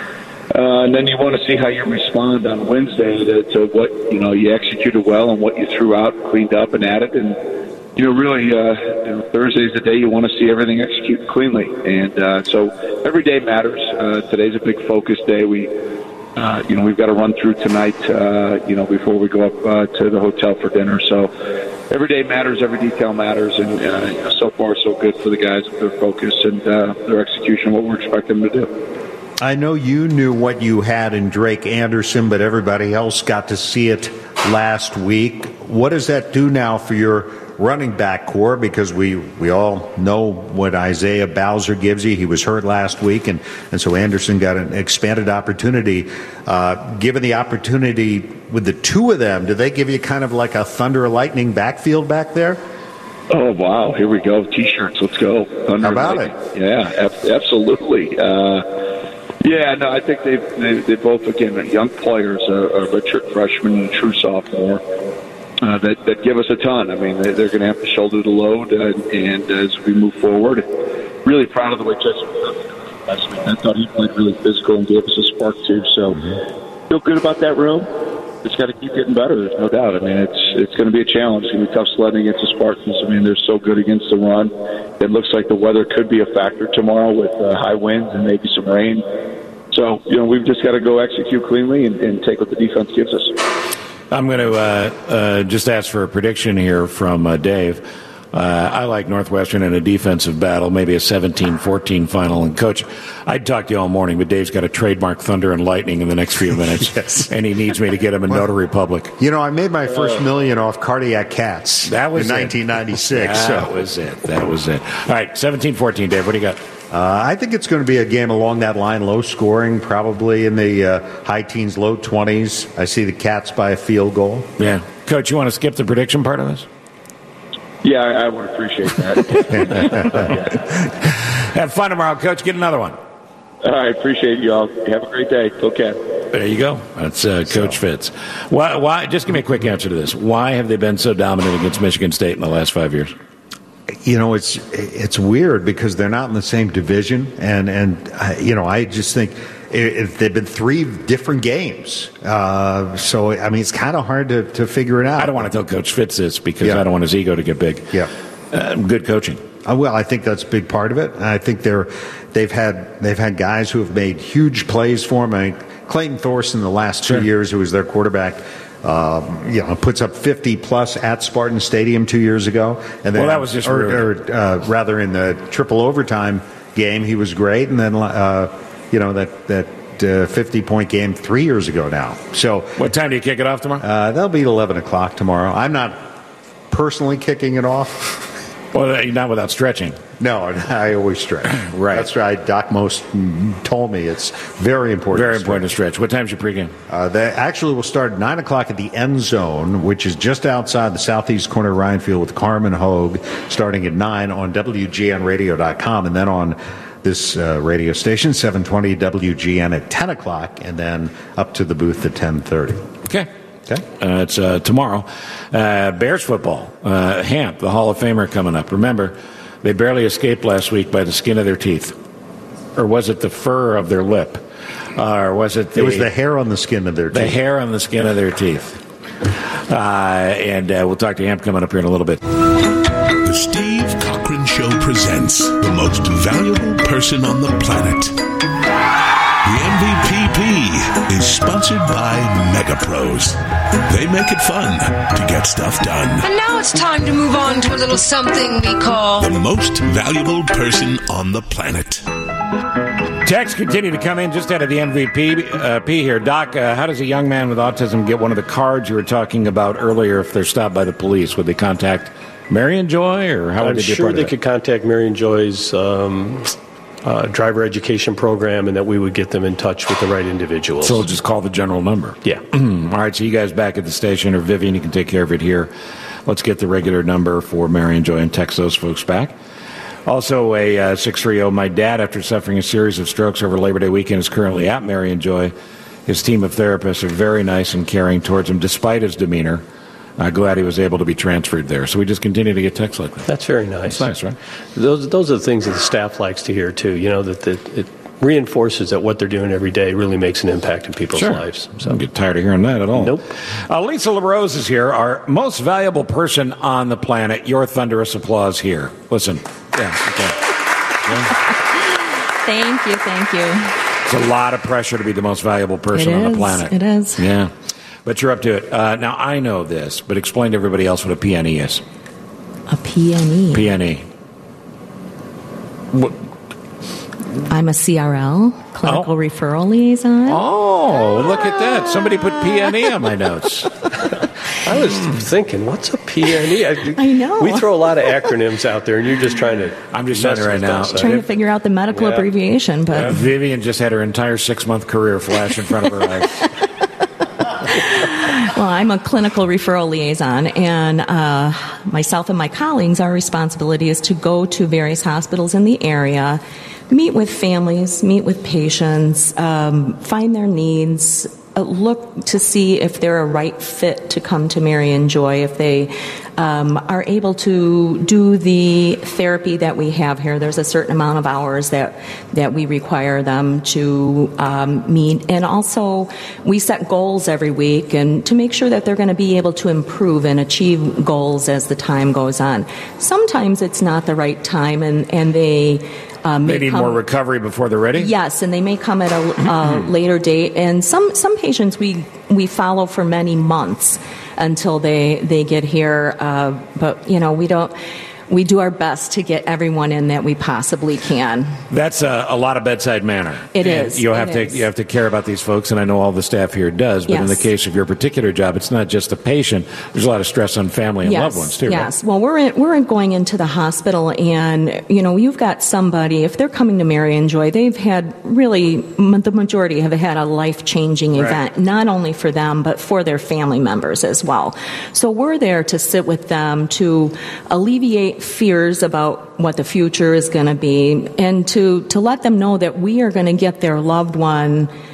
Uh, and then you want to see how you respond on Wednesday to, to what, you know, you executed well and what you threw out, cleaned up and added. And, you know, really, uh, you know, Thursday's the day you want to see everything executed cleanly. And uh, so every day matters. Uh, today's a big focus day. We, uh, you know, we've got to run through tonight, uh, you know, before we go up uh, to the hotel for dinner. So every day matters, every detail matters. And uh, you know, so far, so good for the guys with their focus and uh, their execution, what we're expecting them to do. I know you knew what you had in Drake Anderson, but everybody else got to see it last week. What does that do now for your running back core? Because we, we all know what Isaiah Bowser gives you. He was hurt last week, and, and so Anderson got an expanded opportunity. Uh, given the opportunity with the two of them, do they give you kind of like a thunder lightning backfield back there? Oh, wow. Here we go. T-shirts. Let's go. Thunder How about lightning. it? Yeah, ab- absolutely. Uh, Yeah, no, I think they've, they they both, again, young players, uh, a redshirt freshman and a true sophomore, uh, that, that give us a ton. I mean, they, they're going to have to shoulder the load, uh, and as we move forward, really proud of the way Jesse last week. I thought he played really physical and gave us a spark, too. So feel good about that room. It's got to keep getting better, there's no doubt. I mean, it's it's going to be a challenge. It's going to be tough sledding against the Spartans. I mean, they're so good against the run. It looks like the weather could be a factor tomorrow with uh, high winds and maybe some rain. So, you know, we've just got to go execute cleanly and, and take what the defense gives us. I'm going to uh, uh, just ask for a prediction here from uh, Dave. Uh, I like Northwestern in a defensive battle, maybe a seventeen fourteen final. And, Coach, I'd talk to you all morning, but Dave's got to trademark thunder and lightning in the next few minutes. Yes. And he needs me to get him a well, Notary Public. You know, I made my first million off cardiac cats That was in it. nineteen ninety-six. That so. was it. That was it. All right, seventeen fourteen, Dave, what do you got? Uh, I think it's going to be a game along that line, low scoring, probably in the uh, high teens, low twenties. I see the Cats by a field goal. Yeah. Coach, you want to skip the prediction part of this? Yeah, I, I would appreciate that. Have fun tomorrow, Coach. Get another one. All right, appreciate you all. Have a great day. Go Cats. There you go. That's uh, Coach so. Fitz. Why, why? Just give me a quick answer to this. Why have they been so dominant against Michigan State in the last five years? You know, it's it's weird because they're not in the same division, and and uh, you know, I just think it, they've been three different games. Uh, so I mean, it's kind of hard to, to figure it out. I don't want to tell Coach Fitz this because yeah. I don't want his ego to get big. Yeah, uh, good coaching. Uh, well, I think that's a big part of it. And I think they're they've had they've had guys who have made huge plays for them. I mean, Clayton Thorson the last two sure. years, who was their quarterback. Um, you know, puts up fifty plus at Spartan Stadium two years ago, and then, well, that was just or, or uh, rather in the triple overtime game, he was great, and then uh, you know that that uh, fifty point game three years ago now. So, what time do you kick it off tomorrow? Uh, that'll be eleven o'clock tomorrow. I'm not personally kicking it off. Well, not without stretching. No, I always stretch. Right. That's right. Doc Most told me it's very important. Very to important to stretch. What time's your pregame? Uh, they actually will start at nine o'clock at the end zone, which is just outside the southeast corner of Ryan Field with Carmen Hogue, starting at nine on W G N radio dot com, and then on this uh, radio station, seven twenty W G N at ten o'clock, and then up to the booth at ten thirty. Okay. Okay. Uh, it's uh, tomorrow. Uh, Bears football. Uh, Hamp, the Hall of Famer, coming up. Remember, they barely escaped last week by the skin of their teeth. Or was it the fur of their lip? Uh, or was it the... It was the hair on the skin of their teeth. The hair on the skin of their teeth. Uh, and uh, we'll talk to Hamp coming up here in a little bit. The Steve Cochran Show presents the most valuable person on the planet. The M V P P is sponsored by MegaPros. They make it fun to get stuff done. And now it's time to move on to a little something we call... the most valuable person on the planet. Texts continue to come in just out of the M V P uh, P here. Doc, uh, how does a young man with autism get one of the cards you were talking about earlier if they're stopped by the police? Would they contact Marion Joy, or how would I'm they be a sure part of they that? could contact Marion Joy's... Um, Uh, driver education program, and that we would get them in touch with the right individuals. So just call the general number. Yeah. All right, so you guys back at the station, or Vivian, you can take care of it here. Let's get the regular number for Marion Joy and text those folks back. Also, a uh, six three zero, my dad, after suffering a series of strokes over Labor Day weekend, is currently at Marion Joy. His team of therapists are very nice and caring towards him, despite his demeanor. I'm glad he was able to be transferred there. So we just continue to get texts like that. That's very nice. That's nice, right? Those those are the things that the staff likes to hear, too. You know, that, that it reinforces that what they're doing every day really makes an impact in people's sure. lives. So. Don't get tired of hearing that at all. Nope. Uh, Lisa LaRose is here, our most valuable person on the planet. Your thunderous applause here. Listen. Yeah, okay. Yeah. Thank you, thank you. It's a lot of pressure to be the most valuable person it on is, the planet. It is. Yeah. But you're up to it. Uh, now, I know this, but explain to everybody else what a P N E is. A P N E? P N E. What? I'm a C R L, clinical oh. referral liaison. Oh, look at that. Somebody put P N E on my notes. I was thinking, what's a P N E? I, I know. We throw a lot of acronyms out there, and you're just trying to... I'm just saying it right now. Trying to figure out the medical yeah. abbreviation, but... Uh, Vivian just had her entire six-month career flash in front of her eyes. Well, I'm a clinical referral liaison, and uh, myself and my colleagues, our responsibility is to go to various hospitals in the area, meet with families, meet with patients, um, find their needs, uh, look to see if they're a right fit to come to Marion Joy, if they um, are able to do the therapy that we have here. There's a certain amount of hours that, that we require them to um, meet. And also, we set goals every week and to make sure that they're going to be able to improve and achieve goals as the time goes on. Sometimes it's not the right time, and, and they... Um, they need come, more recovery before they're ready? Yes, and they may come at a uh, later date. And some, some patients we, we follow for many months until they, they get here. Uh, but, you know, we don't... We do our best to get everyone in that we possibly can. That's a, a lot of bedside manner. It and is. You have it to is. you have to care about these folks, and I know all the staff here does. But yes. in the case of your particular job, it's not just the patient. There's a lot of stress on family and yes. loved ones too. Yes. Right? Well, we're in, we're in going into the hospital, and you know, you've got somebody. If they're coming to Marion Joy, they've had really the majority have had a life changing right. event, not only for them but for their family members as well. So we're there to sit with them to alleviate fears about about what the future is going to be, and to, to let them know that we are going to get their loved one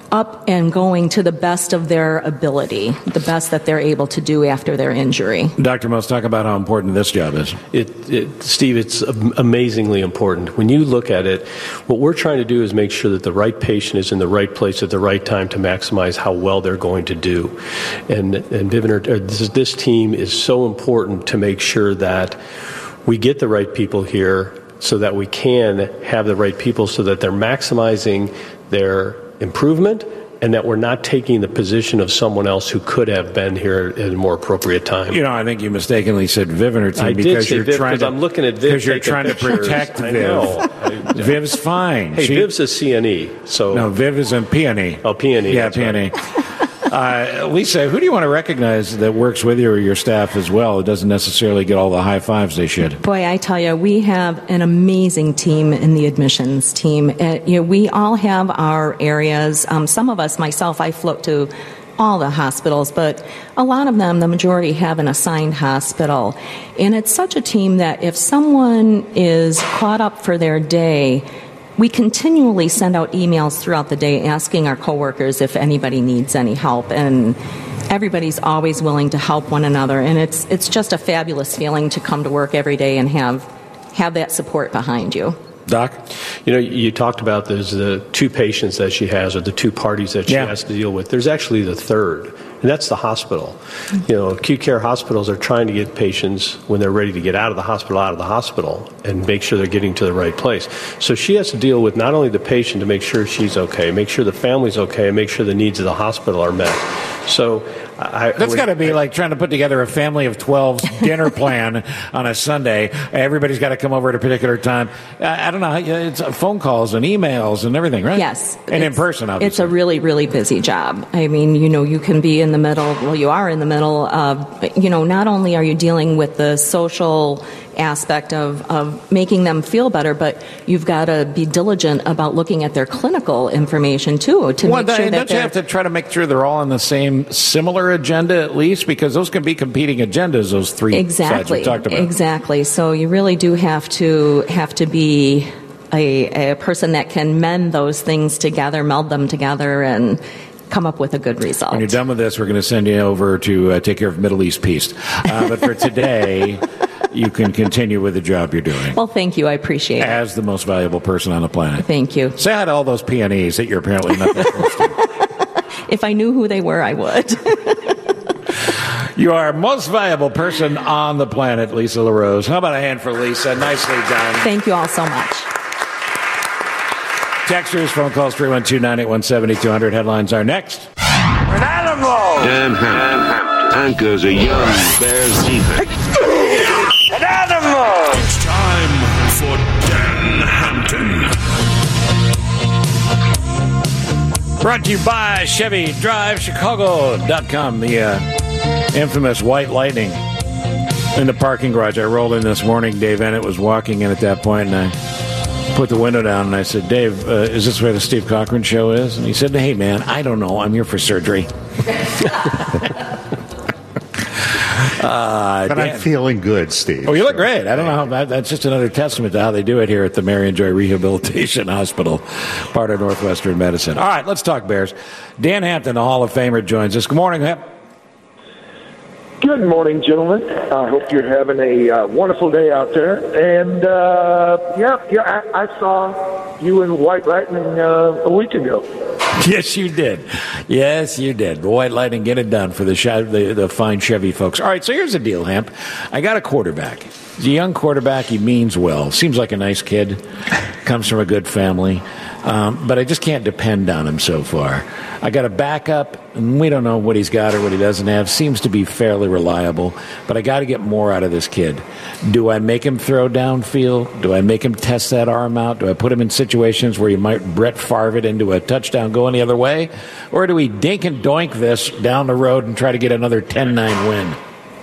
up and going to the best of their ability, the best that they're able to do after their injury. Doctor Most, talk about how important this job is. It, it, Steve, it's amazingly important. When you look at it, what we're trying to do is make sure that the right patient is in the right place at the right time to maximize how well they're going to do. And, and Vivint, or this, this team is so important to make sure that we get the right people here so that we can have the right people so that they're maximizing their improvement and that we're not taking the position of someone else who could have been here at a more appropriate time. You know, I think you mistakenly said Vivint team I because did say you're Viv, trying to. I'm looking at Viv because you're taking trying to pictures. protect I Viv. know. Viv's fine. Hey, She- Viv's a C N E, so No, Viv is in P N E. Oh, P N E. Yeah, that's P N E. right. Uh, Lisa, who do you want to recognize that works with you or your staff as well? It doesn't necessarily get all the high fives they should. Boy, I tell you, we have an amazing team in the admissions team. Uh, you know, we all have our areas. Um, some of us, myself, I float to all the hospitals, but a lot of them, the majority, have an assigned hospital. And it's such a team that if someone is caught up for their day, we continually send out emails throughout the day asking our coworkers if anybody needs any help, and everybody's always willing to help one another. And it's it's just a fabulous feeling to come to work every day and have have that support behind you. Doc? You know, you talked about there's the two patients that she has or the two parties that she Yeah. has to deal with. There's actually the third, and that's the hospital. You know, acute care hospitals are trying to get patients, when they're ready to get out of the hospital, out of the hospital and make sure they're getting to the right place. So she has to deal with not only the patient to make sure she's okay, make sure the family's okay, and make sure the needs of the hospital are met. So I, That's got to be like trying to put together a family of twelve dinner plan on a Sunday. Everybody's got to come over at a particular time. I, I don't know. It's phone calls and emails and everything, right? Yes. And in It's- person, obviously. It's a really, really busy job. I mean, you know, you can be in the middle, well, you are in the middle of, you know, not only are you dealing with the social aspect of, of making them feel better, but you've got to be diligent about looking at their clinical information, too, to Well, make sure don't that you they're... have to try to make sure they're all on the same similar agenda at least? Because those can be competing agendas, those three sides Exactly. we talked about. Exactly. So you really do have to have to be a, a person that can mend those things together, meld them together, and come up with a good result. When you're done with this, we're going to send you over to uh, take care of Middle East peace. Uh, but for today, you can continue with the job you're doing. Well, thank you. I appreciate it. As the most valuable person on the planet. Thank you. Say hi to all those P N Es that you're apparently not that close to. If I knew who they were, I would. You are most valuable person on the planet, Lisa LaRose. How about a hand for Lisa? Nicely done. Thank you all so much. Texters, phone calls, three one two, nine eight one, seven two zero zero. Headlines are next. An animal! Dan Hampton anchors a young Bears defense. An animal! It's time for Dan Hampton. Brought to you by Chevy Drive Chicago dot com, the uh, infamous white lightning in the parking garage. I rolled in this morning. Dave Ennett was walking in at that point, and I put the window down, and I said, Dave, uh, is this where the Steve Cochran show is? And he said, hey, man, I don't know. I'm here for surgery. Uh, but Dan. I'm feeling good, Steve. Oh, you look great. I don't know how that, that's just another testament to how they do it here at the Marion Joy Rehabilitation Hospital, part of Northwestern Medicine. All right, let's talk Bears. Dan Hampton, the Hall of Famer, joins us. Good morning, Hap. Good morning, gentlemen. I hope you're having a uh, wonderful day out there. And, uh, yeah, yeah I, I saw you in White Lightning uh, a week ago. Yes, you did. Yes, you did. The White Lightning, get it done for the, the the fine Chevy folks. All right, so here's the deal, Hamp. I got a quarterback. He's a young quarterback. He means well. Seems like a nice kid. Comes from a good family. Um, but I just can't depend on him so far. I got a backup, and we don't know what he's got or what he doesn't have. Seems to be fairly reliable, but I got to get more out of this kid. Do I make him throw downfield? Do I make him test that arm out? Do I put him in situations where he might Brett Favre it into a touchdown going the other way? Or do we dink and doink this down the road and try to get another ten nine win?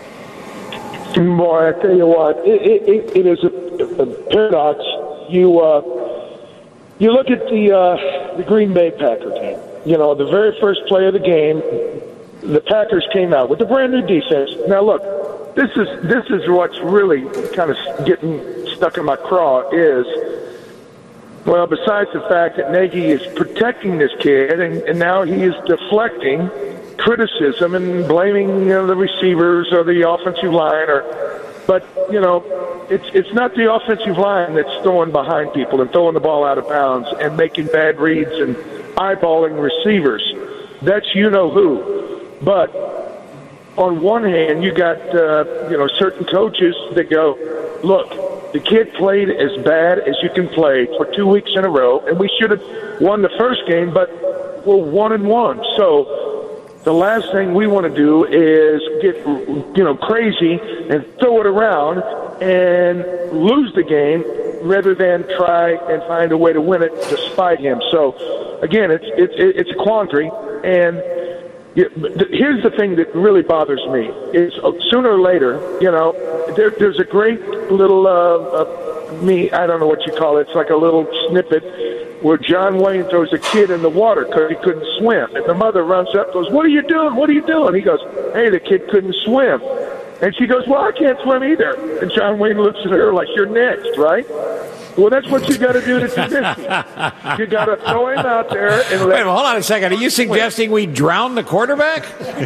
Boy, I tell you what, it, it, it is a, a paradox. You uh, you look at the uh, the Green Bay Packer team. You know, the very first play of the game, the Packers came out with a brand new defense. Now, look, this is this is what's really kind of getting stuck in my craw is Well, besides the fact that Nagy is protecting this kid, and, and now he is deflecting criticism and blaming you know, the receivers or the offensive line, or, but you know, it's it's not the offensive line that's throwing behind people and throwing the ball out of bounds and making bad reads and eyeballing receivers. That's you know who. But on one hand, you got uh, you know certain coaches that go, look, the kid played as bad as you can play for two weeks in a row, and we should have won the first game, but we're one and one. So the last thing we want to do is get, you know, crazy and throw it around and lose the game rather than try and find a way to win it despite him. So, again, it's it's it's a quandary. And here's the thing that really bothers me is sooner or later, you know, there, there's a great little, uh, uh, me, I don't know what you call it. It's like a little snippet where John Wayne throws a kid in the water because he couldn't swim. And the mother runs up and goes, what are you doing? What are you doing? He goes, hey, the kid couldn't swim. And she goes, well, I can't swim either. And John Wayne looks at her like, you're next, right? Well, that's what you got to do to Trubisky. You got to throw him out there and let Wait, well, hold on a second. Are you suggesting we drown the quarterback?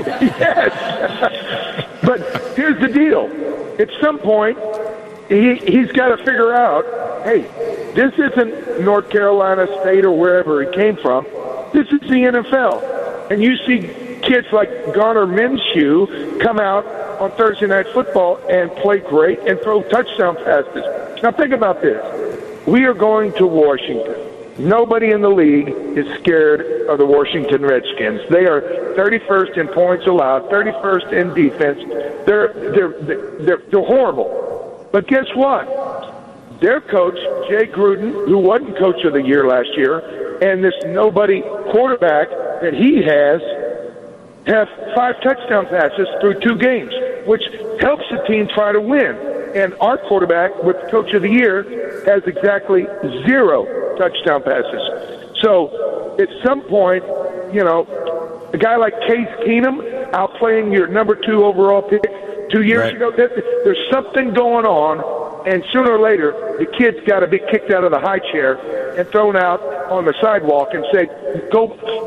Yes. But here's the deal. At some point, he, he's got to figure out, hey, this isn't North Carolina State or wherever he came from. This is the N F L. And you see kids like Garner Minshew come out on Thursday Night Football and play great and throw touchdown passes. Now think about this. We are going to Washington. Nobody in the league is scared of the Washington Redskins. They are thirty-first in points allowed, thirty-first in defense. They're they're they're, they're horrible. But guess what? Their coach, Jay Gruden, who wasn't coach of the year last year, and this nobody quarterback that he has, have five touchdown passes through two games, which helps the team try to win. And our quarterback, with Coach of the Year, has exactly zero touchdown passes. So at some point, you know, a guy like Case Keenum outplaying your number two overall pick two years right. ago, there's something going on, and sooner or later, the kid's got to be kicked out of the high chair and thrown out on the sidewalk and say, go,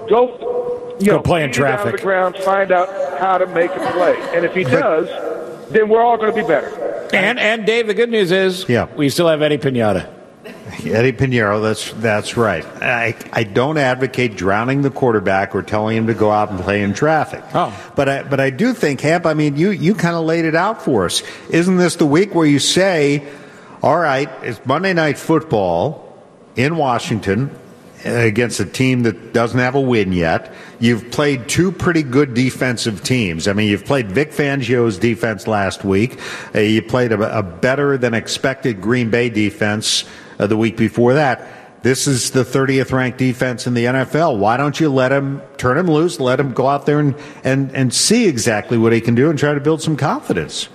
go, you go know, play in traffic. Down the ground, find out how to make a play. And if he does, then we're all going to be better. And, and Dave, the good news is yeah. we still have Eddie Pinata. Eddie Pinheiro, that's that's right. I I don't advocate drowning the quarterback or telling him to go out and play in traffic. Oh. But I but I do think, Hamp, I mean, you, you kind of laid it out for us. Isn't this the week where you say, all right, it's Monday Night Football in Washington against a team that doesn't have a win yet. You've played two pretty good defensive teams. I mean, you've played Vic Fangio's defense last week. Uh, you played a, a better than expected Green Bay defense uh, the week before that. This is the thirtieth ranked defense in the N F L. Why don't you let him turn him loose, let him go out there and, and, and see exactly what he can do and try to build some confidence?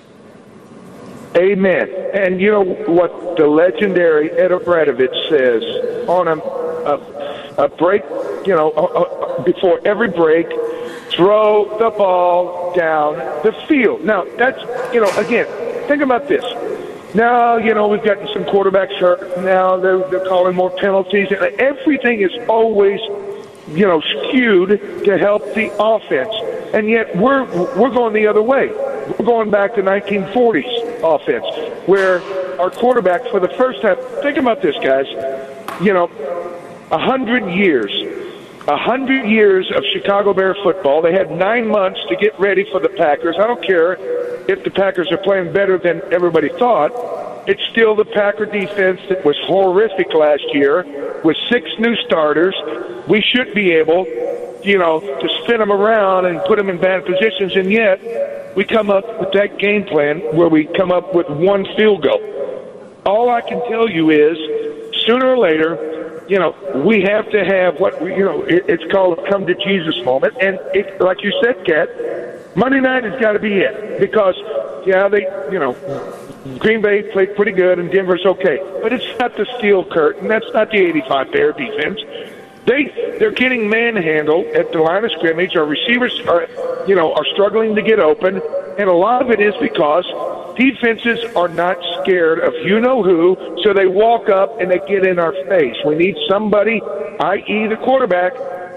Amen. And you know what the legendary Ed Obradovich says on a, a, a break, you know, a, a, before every break, throw the ball down the field. Now, that's, you know, again, think about this. Now, you know, we've gotten some quarterbacks hurt. Now they're, they're calling more penalties. Everything is always, you know, skewed to help the offense. And yet we're we're going the other way. We're going back to nineteen forties offense, where our quarterback, for the first time, think about this, guys, you know, a hundred years, a hundred years of Chicago Bear football. They had nine months to get ready for the Packers. I don't care if the Packers are playing better than everybody thought. It's still the Packer defense that was horrific last year with six new starters. We should be able, you know, to spin them around and put them in bad positions, and yet we come up with that game plan where we come up with one field goal. All I can tell you is, sooner or later, you know, we have to have what, we, you know, it, it's called a come to Jesus moment. And it, like you said, Kat, Monday night has got to be it. Because, yeah, they, you know, Green Bay played pretty good and Denver's okay. But it's not the steel curtain. That's not the eighty-five Bear defense. They, they're getting manhandled at the line of scrimmage. Our receivers are, you know, are struggling to get open. And a lot of it is because Defenses are not scared of you-know-who, so they walk up and they get in our face. We need somebody, that is the quarterback,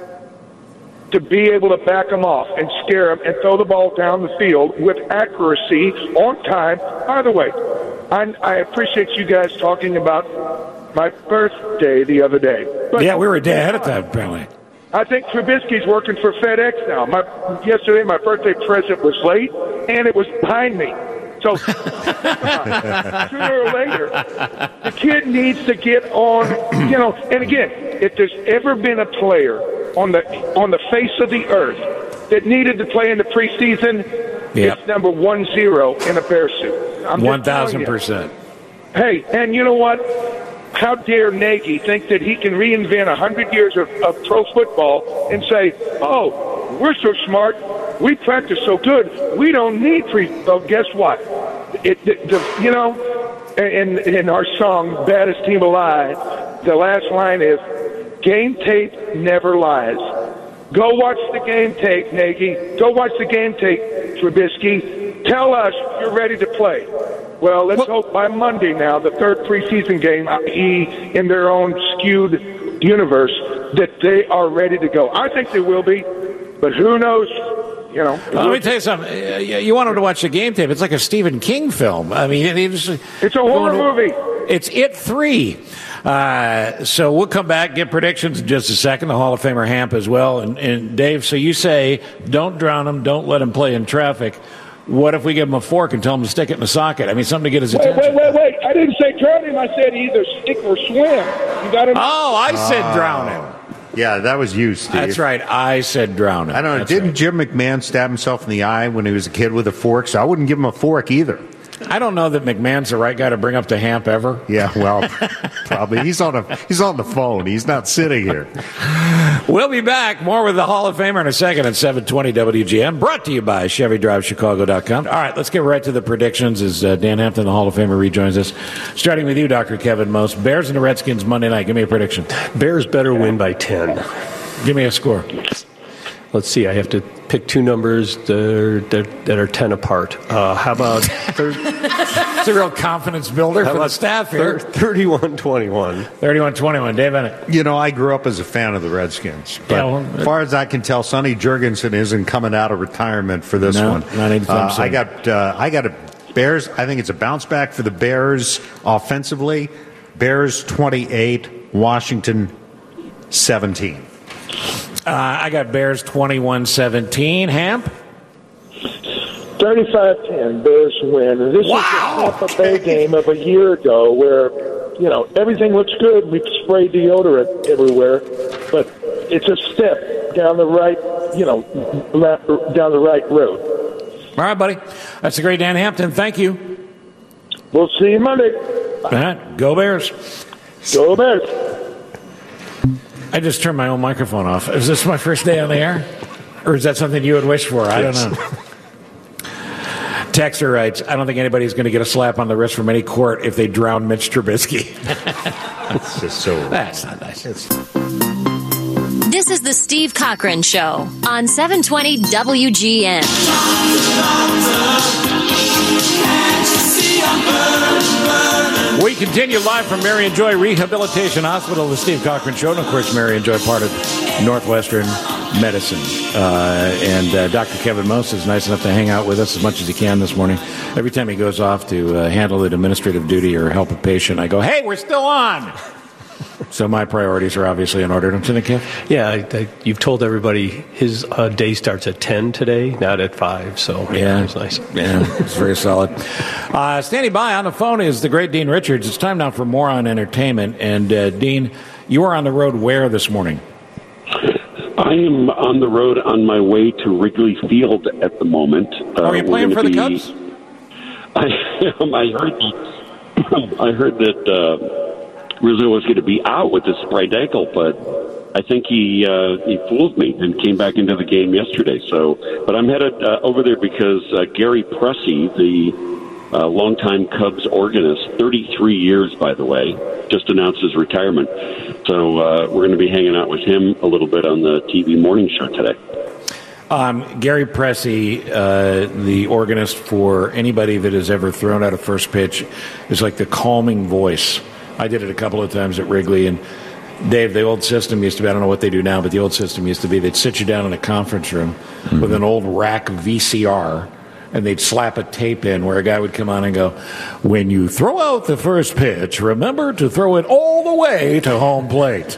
to be able to back them off and scare them and throw the ball down the field with accuracy on time. By the way, I, I appreciate you guys talking about my birthday the other day. But yeah, we were a day ahead of time, apparently. I think Trubisky's working for FedEx now. My, yesterday, my birthday present was late, and it was behind me. So sooner or later, the kid needs to get on, you know, and again, if there's ever been a player on the on the face of the earth that needed to play in the preseason, yep. it's number one zero in a bear suit. I'm one thousand percent. Hey, and you know what? How dare Nagy think that he can reinvent one hundred years of, of pro football and say, oh, we're so smart, we practice so good, we don't need pre. Well, guess what? It, the, the, you know, in, in our song, Baddest Team Alive, the last line is, game tape never lies. Go watch the game tape, Nagy. Go watch the game tape, Trubisky. Tell us you're ready to play. Well, let's hope by Monday now, the third preseason game, that is in their own skewed universe, that they are ready to go. I think they will be, but who knows? You know. Well, let me tell you something. You want them to watch the game tape. It's like a Stephen King film. I mean, it's, it's a horror movie. It's It three. Uh, so we'll come back, get predictions in just a second. The Hall of Famer Hamp as well. And, and Dave, so you say, don't drown him, don't let him play in traffic. What if we give him a fork and tell him to stick it in the socket? I mean, something to get his wait, attention. Wait, wait, wait. I didn't say drown him. I said either stick or swim. You got him? Oh, I said uh, drown him. Yeah, that was you, Steve. That's right. I said drown him. I don't know. That's Didn't right. Jim McMahon stab himself in the eye when he was a kid with a fork? So I wouldn't give him a fork either. I don't know that McMahon's the right guy to bring up to Hamp ever. Yeah, well, probably. He's on a he's on the phone. He's not sitting here. We'll be back. More with the Hall of Famer in a second at seven twenty W G M. Brought to you by Chevy Drive Chicago dot com. All right, let's get right to the predictions as uh, Dan Hampton, the Hall of Famer, rejoins us. Starting with you, Doctor Kevin Most. Bears and the Redskins Monday night. Give me a prediction. Bears better win by ten. Give me a score. Let's see. I have to pick two numbers that are, that, that are ten apart. Uh, how about third? It's a real confidence builder for the staff here. thirty-one twenty-one. thirty-one twenty-one. Dave Bennett. You know, I grew up as a fan of the Redskins. But Yeah, well, as far as I can tell, Sonny Jurgensen isn't coming out of retirement for this No, one. not anytime uh, soon. I got uh, I got a Bears. I think it's a bounce back for the Bears offensively. Bears twenty-eight, Washington seventeen. Uh, I got Bears twenty-one seventeen. Hamp? thirty-five ten, Bears win. And this Wow. is the Tampa Bay game of a year ago where, you know, everything looks good. We've sprayed deodorant everywhere, but it's a step down the right, you know, down the right road. All right, buddy. That's the great Dan Hampton. Thank you. We'll see you Monday. All right. Go Bears. Go Bears. I just turned my own microphone off. Is this my first day on the air? Or is that something you would wish for? I don't know. Texter writes, I don't think anybody's going to get a slap on the wrist from any court if they drown Mitch Trubisky. That's just so... That's not nice. It's... This is the Steve Cochran Show on seven twenty W G N. We continue live from Marion Joy Rehabilitation Hospital, the Steve Cochran Show, and of course, Marion Joy, part of Northwestern Medicine. Uh, and uh, Doctor Kevin Most is nice enough to hang out with us as much as he can this morning. Every time he goes off to uh, handle an administrative duty or help a patient, I go, hey, we're still on! So my priorities are obviously in order, don't you think, Kev? Yeah, I, I, you've told everybody his uh, day starts at ten today, not at five. So Yeah, it's nice. Yeah, it's very solid. Uh, standing by on the phone is the great Dean Richards. It's time now for more on entertainment. And uh, Dean, you are on the road where this morning? I am on the road on my way to Wrigley Field at the moment. Uh, Are you playing for the be, Cubs? I am. I heard that. I heard that. Uh, Rizzo was going to be out with his sprained ankle, but I think he uh, he fooled me and came back into the game yesterday. So, but I'm headed uh, over there because uh, Gary Pressey, the uh, longtime Cubs organist, thirty-three years, by the way, just announced his retirement. So uh, we're going to be hanging out with him a little bit on the T V morning show today. Um, Gary Pressey, uh, the organist for anybody that has ever thrown out a first pitch, is like the calming voice. I did it a couple of times at Wrigley, and Dave, the old system used to be, I don't know what they do now, but the old system used to be they'd sit you down in a conference room mm-hmm. with an old rack V C R, and they'd slap a tape in where a guy would come on and go, when you throw out the first pitch, remember to throw it all the way to home plate.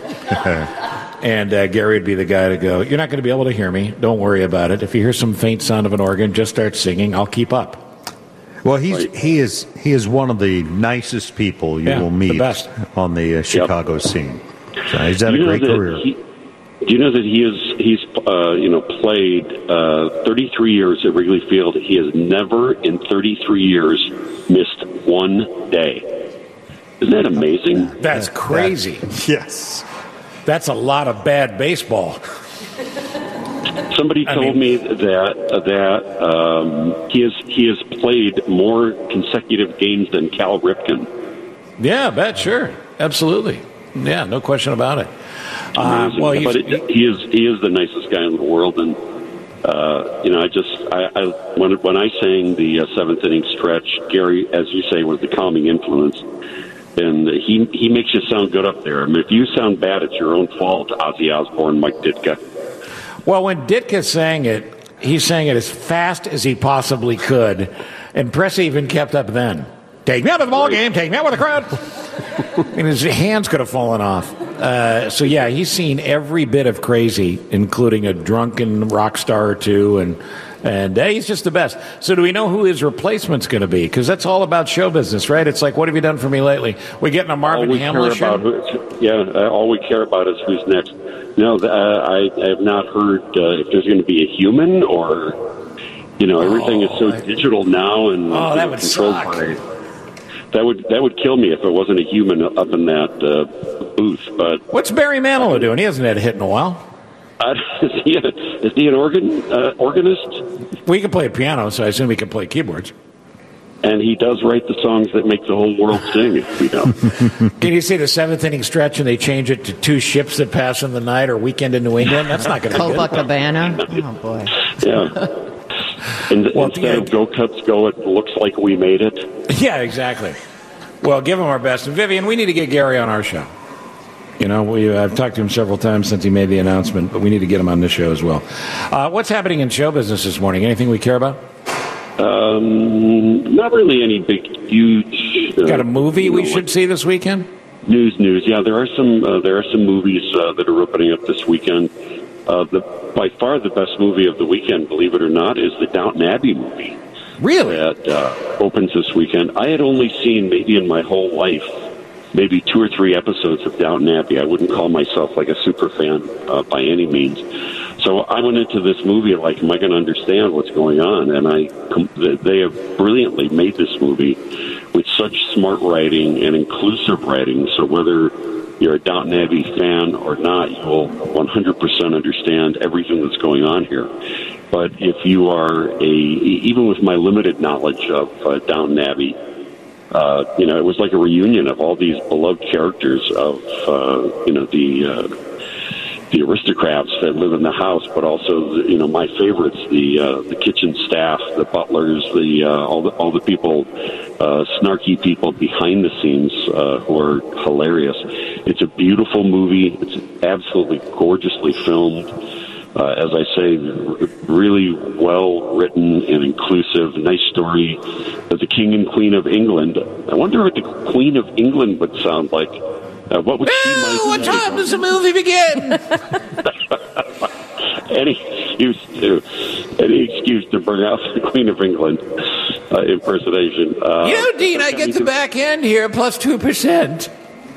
And uh, Gary would be the guy to go, you're not going to be able to hear me. Don't worry about it. If you hear some faint sound of an organ, just start singing. I'll keep up. Well, he's he is he is one of the nicest people you yeah, will meet the on the uh, Chicago yep. scene. So he's had you a great career. He, do you know that he is he's uh, you know played uh, thirty-three years at Wrigley Field? He has never in thirty-three years missed one day. Isn't that amazing? That's crazy. That, yes. That's a lot of bad baseball. Somebody told I mean, me that that um, he has he has played more consecutive games than Cal Ripken. Yeah, I bet, sure, absolutely, yeah, no question about it. Uh, well, he's, but it, he is he is the nicest guy in the world, and uh, you know, I just I, I when when I sang the uh, seventh inning stretch, Gary, as you say, was the calming influence. And he he makes you sound good up there. I mean, if you sound bad, it's your own fault. Ozzy Osbourne, Mike Ditka. Well, when Ditka sang it, he sang it as fast as he possibly could, and Pressey even kept up then. Take me out of the ball game. Take me out with the crowd. And his hands could have fallen off. Uh, so yeah, he's seen every bit of crazy, including a drunken rock star or two, and. And uh, he's just the best. So do we know who his replacement's going to be? Because that's all about show business, right? It's like, what have you done for me lately? We getting a Marvin Hamlin show? Who, yeah, uh, all we care about is who's next. No, uh, I, I have not heard uh, if there's going to be a human or, you know, everything oh, is so I, digital now and oh, that would controlled suck. by. That would that would kill me if it wasn't a human up in that uh, booth. But what's Barry Manilow doing? He hasn't had a hit in a while. Uh, is, he a, is he an organ uh, organist? We can play piano, so I assume he can play keyboards. And he does write the songs that make the whole world sing, if we know. Can you see the seventh inning stretch and they change it to Two Ships That Pass in the Night or Weekend in New England? That's not going to be good. Copacabana. Oh, boy. Yeah. And well, instead yeah. of Go Cuts Go, it looks like we made it. Yeah, exactly. Well, give him our best. And Vivian, we need to get Gary on our show. You know, we, I've talked to him several times since he made the announcement, but we need to get him on this show as well. Uh, what's happening in show business this morning? Anything we care about? Um, not really any big, huge. Uh, Got a movie we know, should see this weekend? News, news. Yeah, there are some. Uh, there are some movies uh, that are opening up this weekend. Uh, the by far the best movie of the weekend, believe it or not, is the Downton Abbey movie. Really? That uh, opens this weekend. I had only seen maybe in my whole life. Maybe two or three episodes of Downton Abbey. I wouldn't call myself like a super fan uh, by any means. So I went into this movie like, am I going to understand what's going on? And I, they have brilliantly made this movie with such smart writing and inclusive writing. So whether you're a Downton Abbey fan or not, you will one hundred percent understand everything that's going on here. But if you are a, even with my limited knowledge of uh, Downton Abbey, Uh, you know, it was like a reunion of all these beloved characters of, uh, you know, the uh, the aristocrats that live in the house, but also, the, you know, my favorites, the uh, the kitchen staff, the butlers, the uh, all the all the people, uh, snarky people behind the scenes uh, who are hilarious. It's a beautiful movie. It's absolutely gorgeously filmed. Uh, as I say, really well written and inclusive. Nice story of the King and Queen of England. I wonder what the Queen of England would sound like. Uh, what would she Ooh, like? What time does the movie begin? any excuse to any excuse to bring out the Queen of England uh, impersonation. Uh, you know, Dean, I get the back end here plus two percent.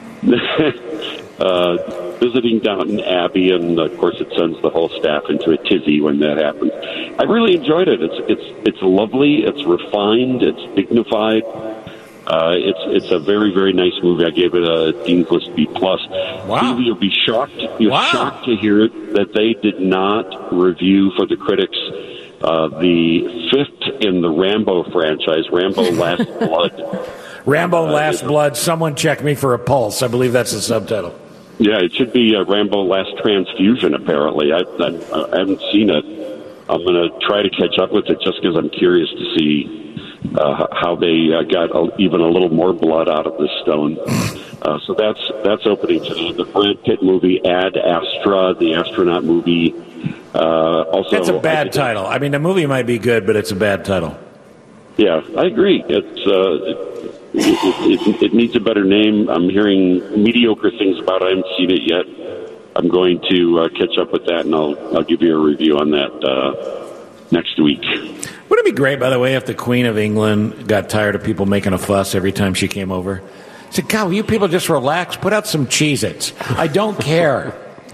uh, visiting Downton Abbey, and of course it sends the whole staff into a tizzy when that happens. I really enjoyed it. It's it's it's lovely. It's refined. It's dignified. Uh, it's it's a very very nice movie. I gave it a Dean Plus B plus. Wow! You'll be shocked. You're wow. shocked to hear that they did not review for the critics uh, the fifth in the Rambo franchise, Rambo: Last Blood. Rambo: Last uh, Blood. Someone check me for a pulse. I believe that's the subtitle. Yeah, it should be uh, Rambo: Last Transfusion. Apparently, I, I, I haven't seen it. I'm going to try to catch up with it just because I'm curious to see uh, how they uh, got a, even a little more blood out of this stone. Uh, so that's that's opening today. The Brad Pitt movie, Ad Astra, the astronaut movie. Uh, also, That's a bad title. I mean, the movie might be good, but it's a bad title. Yeah, I agree. It's uh, it, it, it, it needs a better name. I'm hearing mediocre things about it. I haven't seen it yet. I'm going to uh, catch up with that, and I'll I'll give you a review on that uh, next week. Wouldn't it be great, by the way, if the Queen of England got tired of people making a fuss every time she came over? She said, God, will you people just relax? Put out some Cheez-Its. I don't care.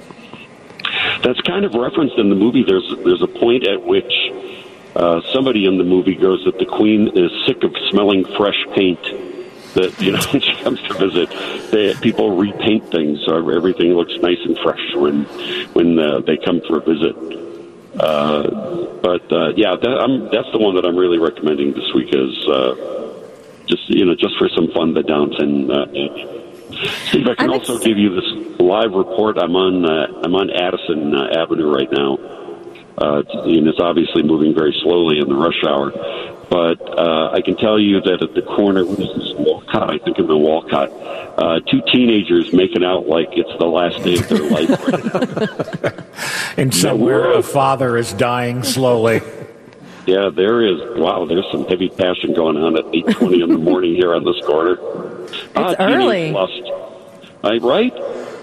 That's kind of referenced in the movie. There's there's a point at which uh, somebody in the movie goes that the Queen is sick of smelling fresh paint. That, you know, when she comes to visit, they, people repaint things so everything looks nice and fresh when when uh, they come for a visit. Uh, but uh, yeah, that, I'm, that's the one that I'm really recommending this week. Is uh, just you know just for some fun, the Downton. Uh, Steve, I can I'm also ex- give you this live report. I'm on uh, I'm on Addison uh, Avenue right now. Uh, it's, and it's obviously moving very slowly in the rush hour. But uh, I can tell you that at the corner, what is this, Walcott? I think I'm in Walcott. Uh, two teenagers making out like it's the last day of their life right now. And somewhere a father is dying slowly. Yeah, there is. Wow, there's some heavy passion going on at eight twenty in the morning here on this corner. It's early. Lust. I, right?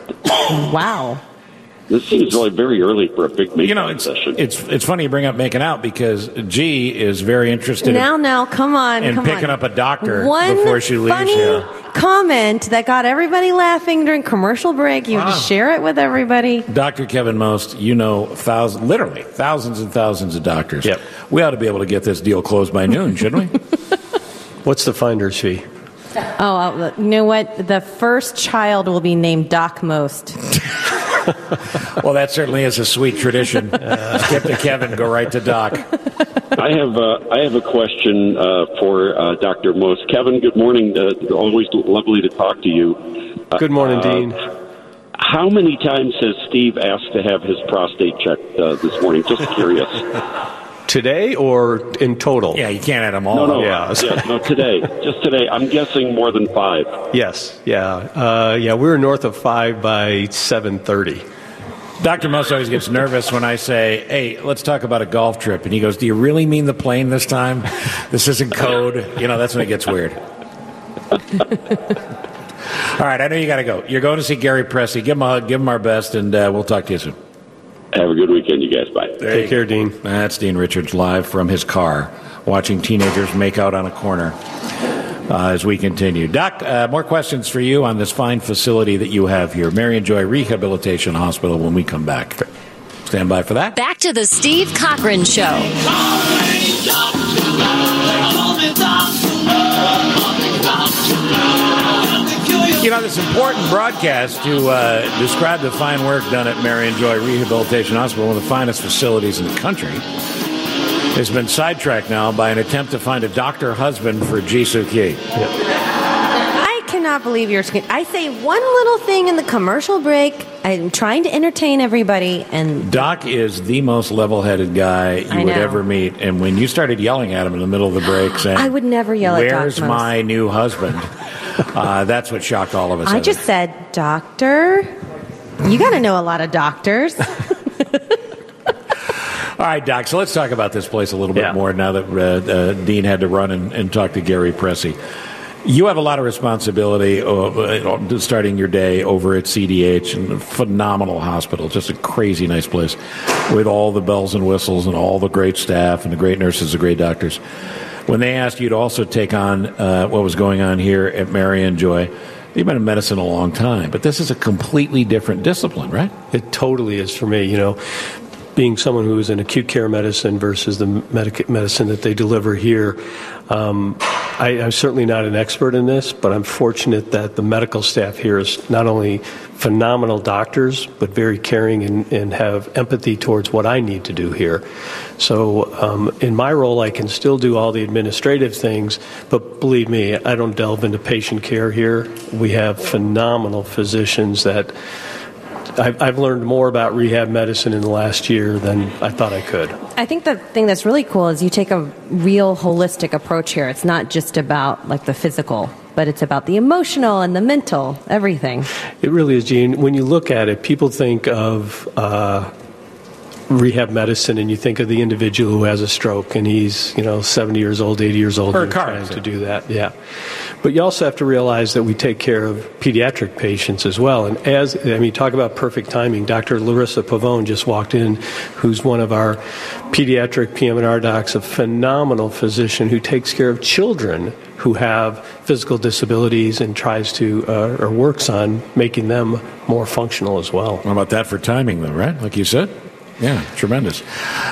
Wow. This seems really very early for a big make You know, it's, session. it's it's funny you bring up making out because G is very interested Now, in, now, come on, in come picking on. up a doctor One before she leaves funny here. comment that got everybody laughing during commercial break. You Wow. just share it with everybody. Doctor Kevin Most, you know, thousands, literally thousands and thousands of doctors. Yep. We ought to be able to get this deal closed by noon, shouldn't we? What's the finder's fee? Oh, uh, you know what? The first child will be named Doc Most. Well, that certainly is a sweet tradition. Skip to Kevin, go right to Doc. I have uh, I have a question uh, for uh, Doctor Most. Kevin, good morning. Uh, always lovely to talk to you. Uh, Good morning, uh, Dean. How many times has Steve asked to have his prostate checked uh, this morning? Just curious. Today or in total? Yeah, you can't add them all. No, no, Yeah. yeah, no. Today, just today. I'm guessing more than five. Yes, yeah. Uh, yeah, we were north of five by seven thirty. Doctor Most always gets nervous when I say, hey, let's talk about a golf trip. And he goes, do you really mean the plane this time? This isn't code. You know, that's when it gets weird. All right, I know you got to go. You're going to see Gary Pressey. Give him a hug, give him our best, and uh, we'll talk to you soon. Have a good weekend, you guys. Bye. There Take you care, go. Dean. That's Dean Richards live from his car, watching teenagers make out on a corner uh, as we continue. Doc, uh, more questions for you on this fine facility that you have here, Marion Joy Rehabilitation Hospital, when we come back. Stand by for that. Back to the Steve Cochran Show. You know, this important broadcast to uh, describe the fine work done at Marion Joy Rehabilitation Hospital, one of the finest facilities in the country, has been sidetracked now by an attempt to find a doctor husband for Ji Soo Ki. I cannot believe you're. I say one little thing in the commercial break. I'm trying to entertain everybody, and Doc is the most level-headed guy you I would know. ever meet. And when you started yelling at him in the middle of the break, saying, I would never yell at Doc "Where's Most." my new husband?" uh, that's what shocked all of us. I just said, doctor, you got to know a lot of doctors. All right, Doc, so let's talk about this place a little bit Yeah. more now that uh, uh, Dean had to run and, and talk to Gary Pressey. You have a lot of responsibility of, uh, starting your day over at C D H, and a phenomenal hospital, just a crazy nice place with all the bells and whistles and all the great staff and the great nurses, the great doctors. When they asked you to also take on uh, what was going on here at Marion Joy, you've been in medicine a long time, but this is a completely different discipline, right? It totally is for me. You know, being someone who is in acute care medicine versus the medic- medicine that they deliver here, um, I, I'm certainly not an expert in this, but I'm fortunate that the medical staff here is not only phenomenal doctors, but very caring and, and have empathy towards what I need to do here. So um, in my role, I can still do all the administrative things, but believe me, I don't delve into patient care here. We have phenomenal physicians that I've, I've learned more about rehab medicine in the last year than I thought I could. I think the thing that's really cool is you take a real holistic approach here. It's not just about like the physical, but it's about the emotional and the mental, everything. It really is, Gene. When you look at it, people think of uh, rehab medicine, and you think of the individual who has a stroke, and he's, you know, seventy years old, eighty years old, Or a and car trying accident. to do that. Yeah, but you also have to realize that we take care of pediatric patients as well. And as I mean, talk about perfect timing. Doctor Larissa Pavone just walked in, who's one of our pediatric P M and R docs, a phenomenal physician who takes care of children who have physical disabilities and tries to uh, or works on making them more functional as well. How about that for timing, though, right? Like you said? Yeah, tremendous.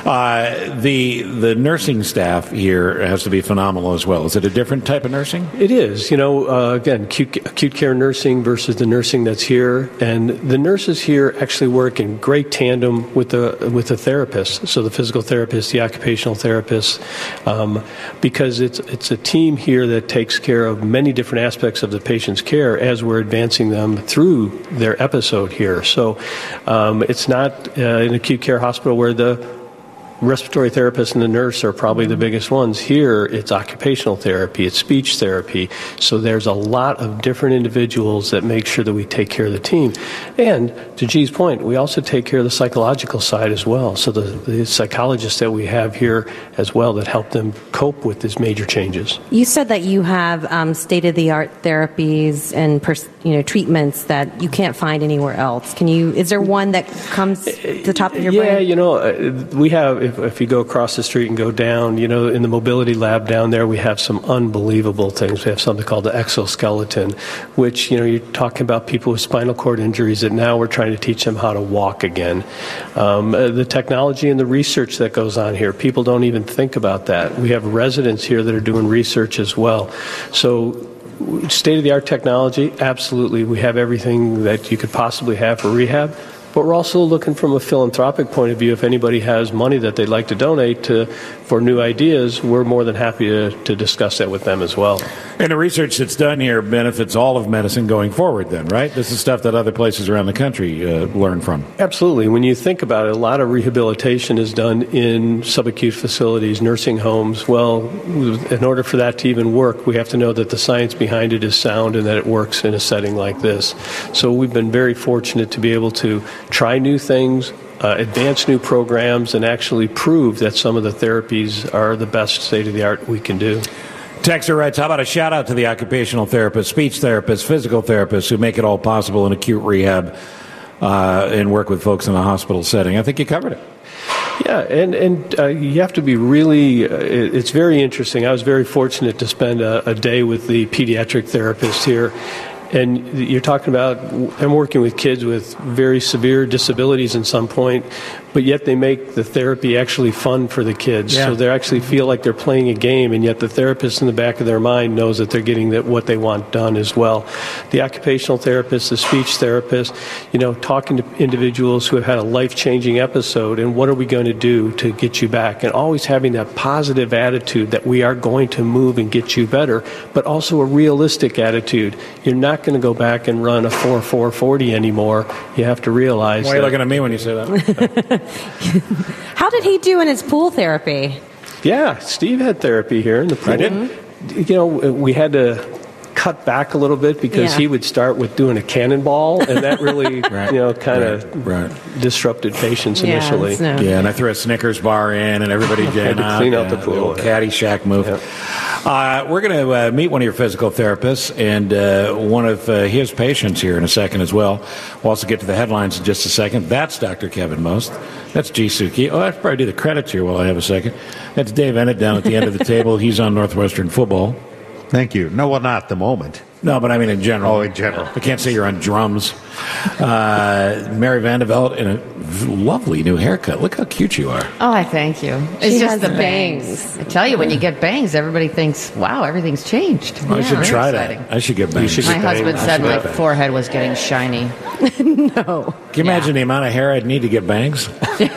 Uh, the the nursing staff here has to be phenomenal as well. Is it a different type of nursing? It is. You know, uh, again, acute, acute care nursing versus the nursing that's here. And the nurses here actually work in great tandem with the with the therapists, so the physical therapists, the occupational therapists, um, because it's, it's a team here that takes care of many different aspects of the patient's care as we're advancing them through their episode here. So um, it's not uh, an acute care hospital where the respiratory therapist and the nurse are probably the biggest ones. Here, it's occupational therapy, it's speech therapy. So there's a lot of different individuals that make sure that we take care of the team. And to G's point, we also take care of the psychological side as well. So the, the psychologists that we have here as well that help them cope with these major changes. You said that you have um, state-of-the-art therapies and pers- you know treatments that you can't find anywhere else. Can you? Is there one that comes to the top of your yeah, brain? you know, uh, we have, if, if you go across the street and go down, you know, in the mobility lab down there, we have some unbelievable things. We have something called the exoskeleton, which, you know, you're talking about people with spinal cord injuries that now we're trying to teach them how to walk again. Um, uh, the technology and the research that goes on here, people don't even think about that. We have residents here that are doing research as well. So state-of-the-art technology, absolutely. We have everything that you could possibly have for rehab. But we're also looking from a philanthropic point of view. If anybody has money that they'd like to donate to for new ideas, we're more than happy to, to discuss that with them as well. And the research that's done here benefits all of medicine going forward then, right? This is stuff that other places around the country uh, learn from. Absolutely. When you think about it, a lot of rehabilitation is done in subacute facilities, nursing homes. Well, in order for that to even work, we have to know that the science behind it is sound and that it works in a setting like this. So we've been very fortunate to be able to try new things, uh, advance new programs, and actually prove that some of the therapies are the best state-of-the-art we can do. Texter writes, how about a shout-out to the occupational therapists, speech therapists, physical therapists who make it all possible in acute rehab uh, and work with folks in a hospital setting? I think you covered it. Yeah, and, and uh, you have to be really, uh, it, it's very interesting. I was very fortunate to spend a, a day with the pediatric therapist here. And you're talking about, I'm working with kids with very severe disabilities at some point, but yet they make the therapy actually fun for the kids. Yeah. So they actually feel like they're playing a game, and yet the therapist in the back of their mind knows that they're getting the, what they want done as well. The occupational therapist, the speech therapist, you know, talking to individuals who have had a life-changing episode, and what are we going to do to get you back? And always having that positive attitude that we are going to move and get you better, but also a realistic attitude. You're not going to go back and run a four four forty anymore. You have to realize Why are you that- looking at me when you say that? How did he do in his pool therapy? Yeah, Steve had therapy here in the pool. I did. You know, we had to cut back a little bit because Yeah. he would start with doing a cannonball, and that really, Right. you know, kind of Right. disrupted patients Yeah, initially. it's no- Yeah, and I threw a Snickers bar in, and everybody Had jammed to clean out the pool. Little Caddyshack move. Uh, we're going to uh, meet one of your physical therapists and uh, one of uh, his patients here in a second as well. We'll also get to the headlines in just a second. That's Doctor Kevin Most. That's G. Suki. Oh, I should probably do the credits here while I have a second. That's Dave Ennett down at the end of the table. He's on Northwestern football. Thank you. No, well, not at the moment. No, but I mean in general. Oh, in general. I can't say you're on drums. Uh, Mary Vandeveld in a lovely new haircut. Look how cute you are. Oh, I thank you. It's She just has the bangs. bangs. I tell you, when you get bangs, everybody thinks, wow, everything's changed. I Yeah, should very try exciting. that. I should get bangs. should My get husband bangs. said I my should get forehead was getting shiny. No. Can you imagine the amount of hair I'd need to get bangs?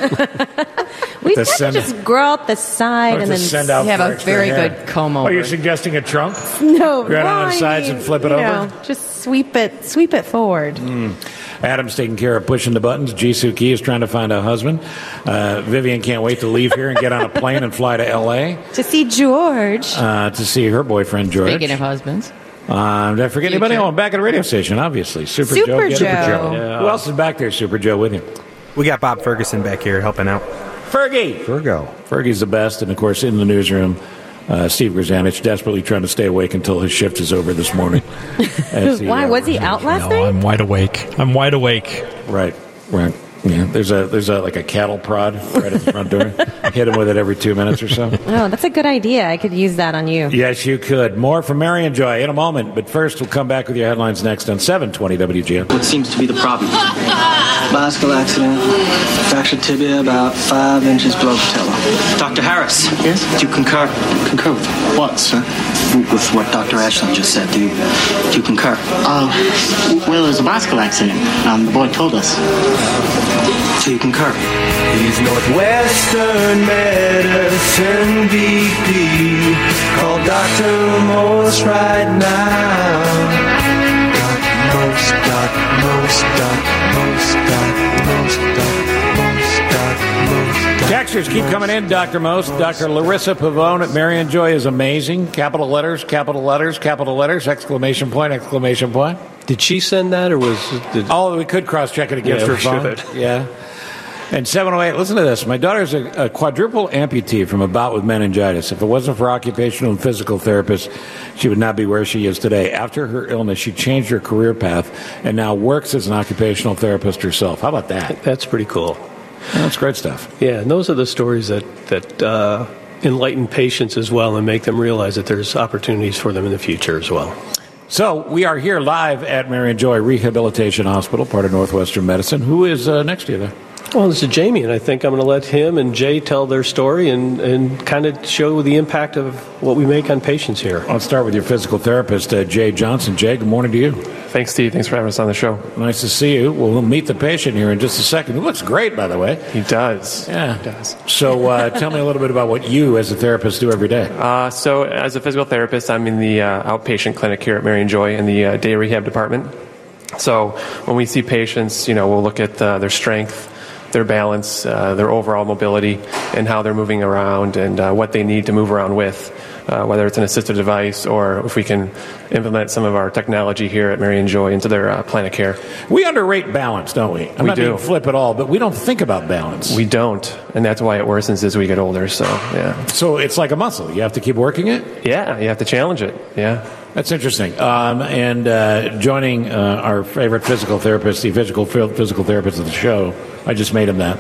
We To tend to send- just grow out the side Or and to then send out You have for a extra very hair. good comb Oh, over. you're suggesting a trunk? no Right on the I sides mean, and flip it you over? know, just sweep it, sweep it forward. Adam's taking care of pushing the buttons. Jisoo Key is trying to find a husband. Uh, Vivian can't wait to leave here and get on a plane and fly to L A To see George. Uh, to see her boyfriend, George. Speaking of husbands. Uh, did I forget anybody? Oh, I'm back at the radio station, obviously. Super, Super Joe. Get Joe. Super Joe. Yeah. Who else is back there, Super Joe, with you? We got Bob Ferguson back here helping out. Fergie! Fergo. Fergie's the best. And, of course, in the newsroom, uh, Steve Grzanich desperately trying to stay awake until his shift is over this morning. As Why? uh, Was he out last No, night? I'm wide awake. I'm wide awake. Right, right. Yeah, there's a there's a like a cattle prod right at the front door. Hit him with it every two minutes or so. Oh, that's a good idea. I could use that on you. Yes, you could. More from Marion Joy in a moment, but first we'll come back with your headlines next on seven twenty W G N. What seems to be the problem? Bicycle accident, fractured tibia about five inches below patella. Doctor Harris. Yes? Do you concur? Concur with what, sir? With what Doctor Ashland just said. Do you, do you concur? Uh, well, it was a bicycle accident. Um, the boy told us. So you concur? He's Northwestern Medicine V P. Call Doctor Morse right now. Doc Morse, Doc Morse, Doc Morse, Doc Morse, Doc Morse, Doc Morse. Texters keep coming in, Doctor Most. Doctor Larissa Pavone at Marion Joy is amazing. Capital letters, capital letters, capital letters, exclamation point, exclamation point. Did she send that, or was did... Oh, we could cross-check it against Yeah, her we phone. should. Yeah. And seven oh eight, listen to this. My daughter's a, a quadruple amputee from a bout with meningitis. If it wasn't for occupational and physical therapists, she would not be where she is today. After her illness, she changed her career path and now works as an occupational therapist herself. How about that? That's pretty cool. Yeah, that's great stuff. Yeah, and those are the stories that, that uh, enlighten patients as well and make them realize that there's opportunities for them in the future as well. So we are here live at Marion Joy Rehabilitation Hospital, part of Northwestern Medicine. Who is uh, next to you there? Well, this is Jamie, and I think I'm going to let him and Jay tell their story and, and kind of show the impact of what we make on patients here. I'll start with your physical therapist, uh, Jay Johnson. Jay, good morning to you. Thanks, Steve. Thanks for having us on the show. Nice to see you. Well, we'll meet the patient here in just a second. Who looks great, by the way. He does. Yeah. He does. So uh, tell me a little bit about what you, as a therapist, do every day. Uh, so as a physical therapist, I'm in the uh, outpatient clinic here at Marion Joy in the uh, day rehab department. So when we see patients, you know, we'll look at uh, their strength, their balance, uh, their overall mobility, and how they're moving around and uh, what they need to move around with, uh, whether it's an assistive device or if we can implement some of our technology here at Marion Joy into their uh, plan of care. We underrate balance, don't we? I'm We not do. being flip at all, but we don't think about balance. We don't, and that's why it worsens as we get older. So, yeah. So it's like a muscle. You have to keep working it? Yeah, you have to challenge it. Yeah. That's interesting. Um, and uh, joining uh, our favorite physical therapist, the physical physical therapist of the show, I just made him that.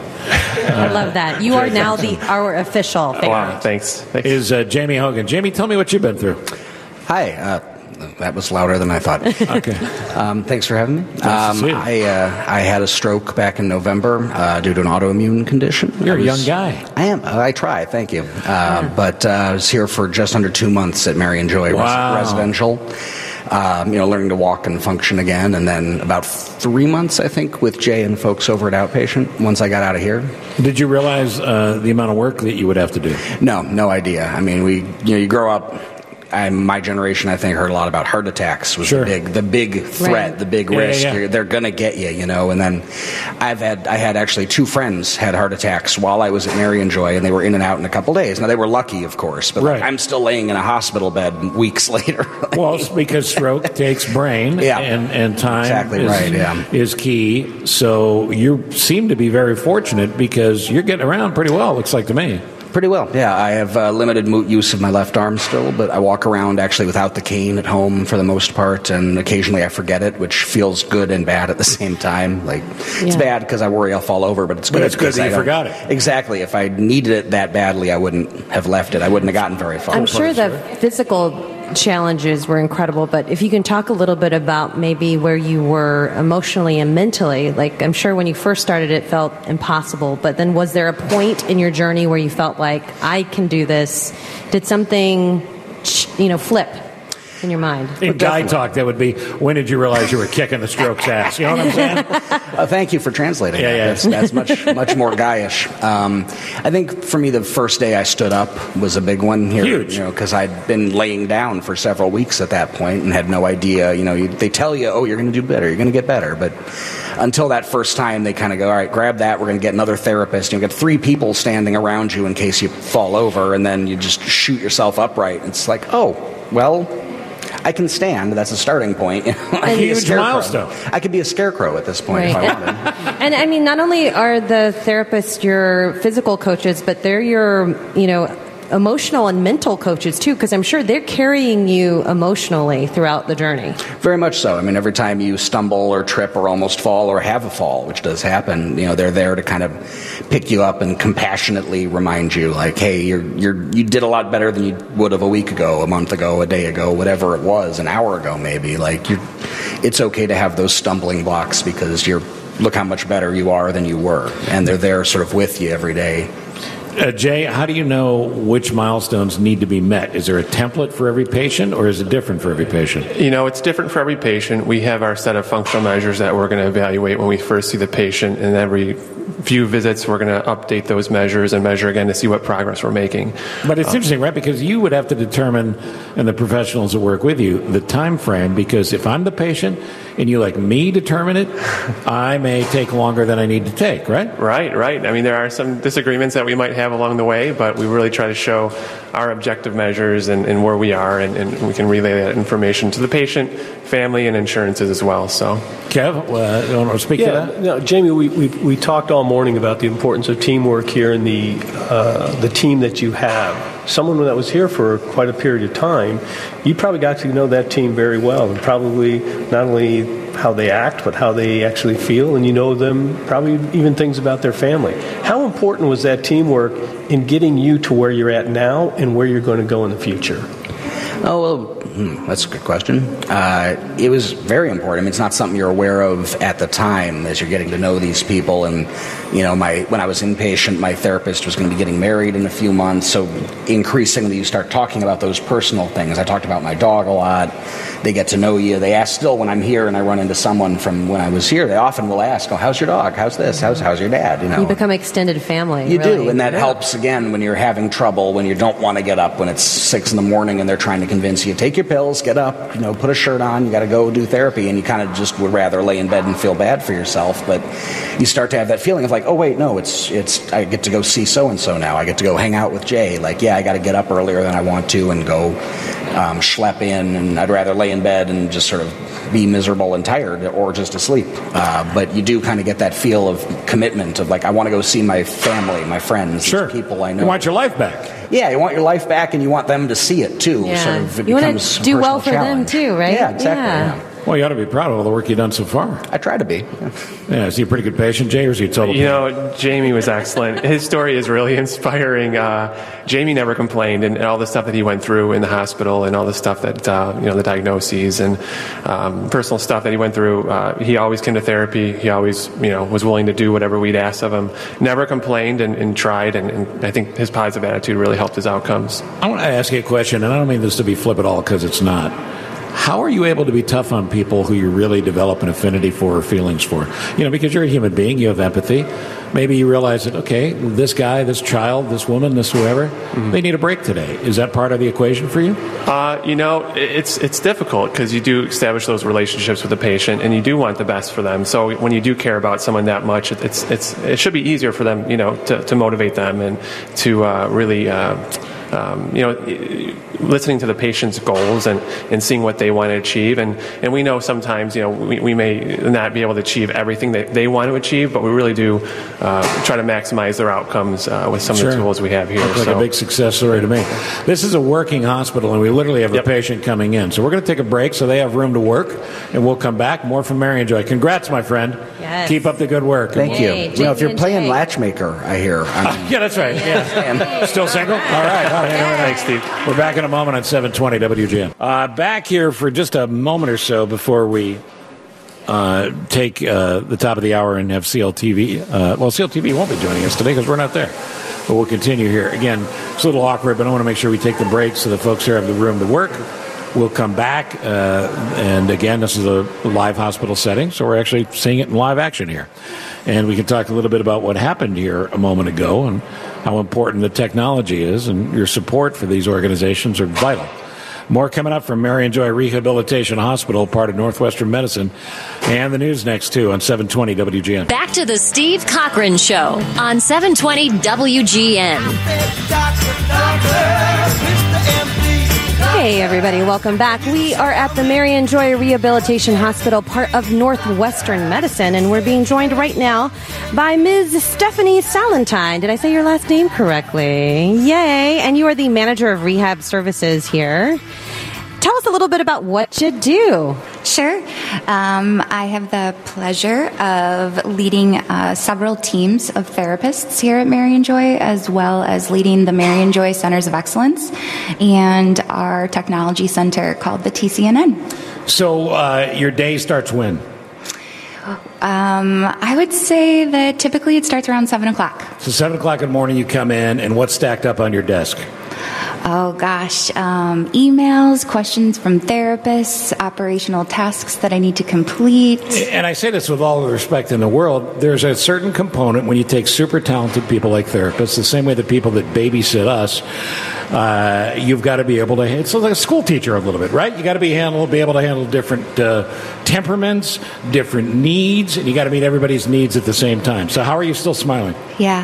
I love that. You are now the our official favorite. Wow, thanks. thanks. Is uh, Jamie Hogan. Jamie, tell me what you've been through. Hi. Uh, that was louder than I thought. Okay. um, thanks for having me. Nice to Um, see you. I uh, I had a stroke back in November uh, due to an autoimmune condition. You're I a was- young guy. I am. Uh, I try. Thank you. Uh, But uh, I was here for just under two months at Marion Joy res- Wow. Residential. Um, you know, learning to walk and function again, and then about three months, I think, with Jay and folks over at Outpatient. Once I got out of here, Did you realize uh, the amount of work that you would have to do? no, no idea. I mean, we, you know, you grow up. I, my generation, I think, heard a lot about heart attacks was Sure. the big, the big threat, Right. the big Yeah, yeah, risk. yeah. You're- They're gonna get you, you know. And then, I've had, I had actually two friends had heart attacks while I was at Marion Joy, and they were in and out in a couple days. Now they were lucky, of course, but like, Right. I'm still laying in a hospital bed weeks later. Well, it's because stroke takes brain, Yeah. and, and time Exactly is, right, yeah. is key. So you seem to be very fortunate because you're getting around pretty well, looks like to me. Pretty well, yeah. I have uh, limited mo- use of my left arm still, but I walk around actually without the cane at home for the most part, and occasionally I forget it, which feels good and bad at the same time. Like it's Yeah. bad because I worry I'll fall over, but it's good. But it's good because that I you don't- forgot it. Exactly. If I needed it that badly, I wouldn't have left it. I wouldn't have gotten very far. I'm sure the physical challenges were incredible, but if you can talk a little bit about maybe where you were emotionally and mentally, like I'm sure when you first started it felt impossible, but then was there a point in your journey where you felt like I can do this? Did something, you know, flip? in your mind. In guy talk, that would be, when did you realize you were kicking the stroke's ass? You know what I'm saying? Uh, thank you for translating. Yeah, that. yeah. That's, that's much much more guyish. Um, I think for me, the first day I stood up was a big one here. Huge. You know, because I'd been laying down for several weeks at that point and had no idea. You know, you, they tell you, oh, you're going to do better, you're going to get better, but until that first time, they kind of go, all right, grab that. We're going to get another therapist. You've got three people standing around you in case you fall over, and then you just shoot yourself upright. It's like, oh, well, I can stand. That's a starting point. I could be a huge scarecrow. milestone. I could be a scarecrow at this point if I Right. wanted. And I mean, not only are the therapists your physical coaches, but they're your, you know, emotional and mental coaches too, because I'm sure they're carrying you emotionally throughout the journey. Very much so. I mean, every time you stumble or trip or almost fall or have a fall, which does happen, you know, they're there to kind of pick you up and compassionately remind you, like, hey, you're you're you did a lot better than you would have a week ago, a month ago, a day ago, whatever it was, an hour ago maybe. Like, you're, it's okay to have those stumbling blocks because you're look how much better you are than you were, and they're there sort of with you every day. Uh, Jay, how do you know which milestones need to be met? Is there a template for every patient, or is it different for every patient? You know, it's different for every patient. We have our set of functional measures that we're going to evaluate when we first see the patient, and every few visits we're going to update those measures and measure again to see what progress we're making. But it's Um, interesting, right? Because you would have to determine, and the professionals that work with you, the time frame. Because if I'm the patient and you like me determine it, I may take longer than I need to take, right? Right, right. I mean, there are some disagreements that we might have along the way, but we really try to show our objective measures and, and where we are, and, and we can relay that information to the patient, family, and insurances as well. So, Kev, uh, you want to speak yeah, to that? No, Jamie, we, we we talked all morning about the importance of teamwork here and the uh, the team that you have. Someone that was here for quite a period of time, you probably got to know that team very well, and probably not only how they act, but how they actually feel, and you know them probably even things about their family. How important was that teamwork in getting you to where you're at now and where you're going to go in the future? Oh, well, hmm, that's a good question. Uh, it was very important. I mean, it's not something you're aware of at the time as you're getting to know these people. And, you know, my when I was inpatient, my therapist was going to be getting married in a few months. So increasingly you start talking about those personal things. I talked about my dog a lot. They get to know you. They ask still when I'm here and I run into someone from when I was here, they often will ask, oh, how's your dog? How's this? How's, how's your dad? You know, You become extended family. You really. do, and that Yeah. helps, again, when you're having trouble, when you don't want to get up, when it's six in the morning and they're trying to convince you, take your pills, get up, you know, put a shirt on, you got to go do therapy, and you kind of just would rather lay in bed and feel bad for yourself. But you start to have that feeling of like, oh, wait, no, it's, it's I get to go see so-and-so now. I get to go hang out with Jay. Like, yeah, I got to get up earlier than I want to and go um, schlep in, and I'd rather lay in bed and just sort of be miserable and tired or just asleep. Uh, but you do kind of get that feel of commitment of like, I want to go see my family, my friends, Sure. these people I know. You want your life back. Yeah, you want your life back, and you want them to see it too. Yeah. Sort of, it You want becomes to a do personal well for them challenge. too, right? Yeah, exactly. Yeah. yeah. Well, you ought to be proud of all the work you've done so far. I try to be. Yeah, is he a pretty good patient, Jay, or is he a total you know, Jamie was excellent. His story is really inspiring. Uh, Jamie never complained, and, and all the stuff that he went through in the hospital, and all the stuff that uh, you know, the diagnoses and um, personal stuff that he went through. Uh, he always came to therapy. He always, you know, was willing to do whatever we'd asked of him. Never complained and, and tried, and, and I think his positive attitude really helped his outcomes. I want to ask you a question, and I don't mean this to be flip at all, because it's not. How are you able to be tough on people who you really develop an affinity for or feelings for? You know, because you're a human being, you have empathy. Maybe you realize that, okay, this guy, this child, this woman, this whoever, mm-hmm. they need a break today. Is that part of the equation for you? Uh, you know, it's it's difficult because you do establish those relationships with the patient, and you do want the best for them. So when you do care about someone that much, it's it's it should be easier for them, you know, to, to motivate them and to uh, really. Uh, Um, you know, listening to the patient's goals and, and seeing what they want to achieve. And, and we know sometimes, you know, we, we may not be able to achieve everything that they want to achieve, but we really do uh, try to maximize their outcomes uh, with some Sure. of the tools we have here. Looks like so. a big success story to me. This is a working hospital, and we literally have Yep. a patient coming in. So we're going to take a break so they have room to work, and we'll come back. More from Mary and Joy. Congrats, my friend. Yes. Keep up the good work. Thank you. Yay, You know, if you're Jay. playing Latchmaker, I hear. I'm, Yeah, that's right. Yeah. Still single? All right. All right. Thanks, Steve. We're back in a moment on seven twenty W G N. Uh, back here for just a moment or so before we uh, take uh, the top of the hour and have C L T V. Uh, well, C L T V won't be joining us today because we're not there. But we'll continue here. Again, it's a little awkward, but I want to make sure we take the break so the folks here have the room to work. We'll come back, uh, and again, this is a live hospital setting, so we're actually seeing it in live action here. And we can talk a little bit about what happened here a moment ago and how important the technology is, and your support for these organizations are vital. More coming up from Marion Joy Rehabilitation Hospital, part of Northwestern Medicine, and the news next, too, on seven twenty W G N. Back to the Steve Cochran Show on seven twenty W G N. Hey, everybody. Welcome back. We are at the Marion Joy Rehabilitation Hospital, part of Northwestern Medicine, and we're being joined right now by Miz Stephanie Salentine. Did I say your last name correctly? Yay. And you are the manager of rehab services here. Tell us a little bit about what you do. Sure. Um, I have the pleasure of leading uh, several teams of therapists here at Marion Joy, as well as leading the Marion Joy Centers of Excellence and our technology center called the T C N N. So uh, your day starts when? Um, I would say that typically it starts around seven o'clock. So seven o'clock in the morning you come in, and what's stacked up on your desk? Oh, gosh. Um, emails, questions from therapists, operational tasks that I need to complete. And I say this with all the respect in the world. There's a certain component when you take super talented people like therapists, the same way the people that babysit us, uh, you've got to be able to, it's like a school teacher a little bit, right? You got to be handle, be able to handle different uh, temperaments, different needs, and you got to meet everybody's needs at the same time. So how are you still smiling? Yeah.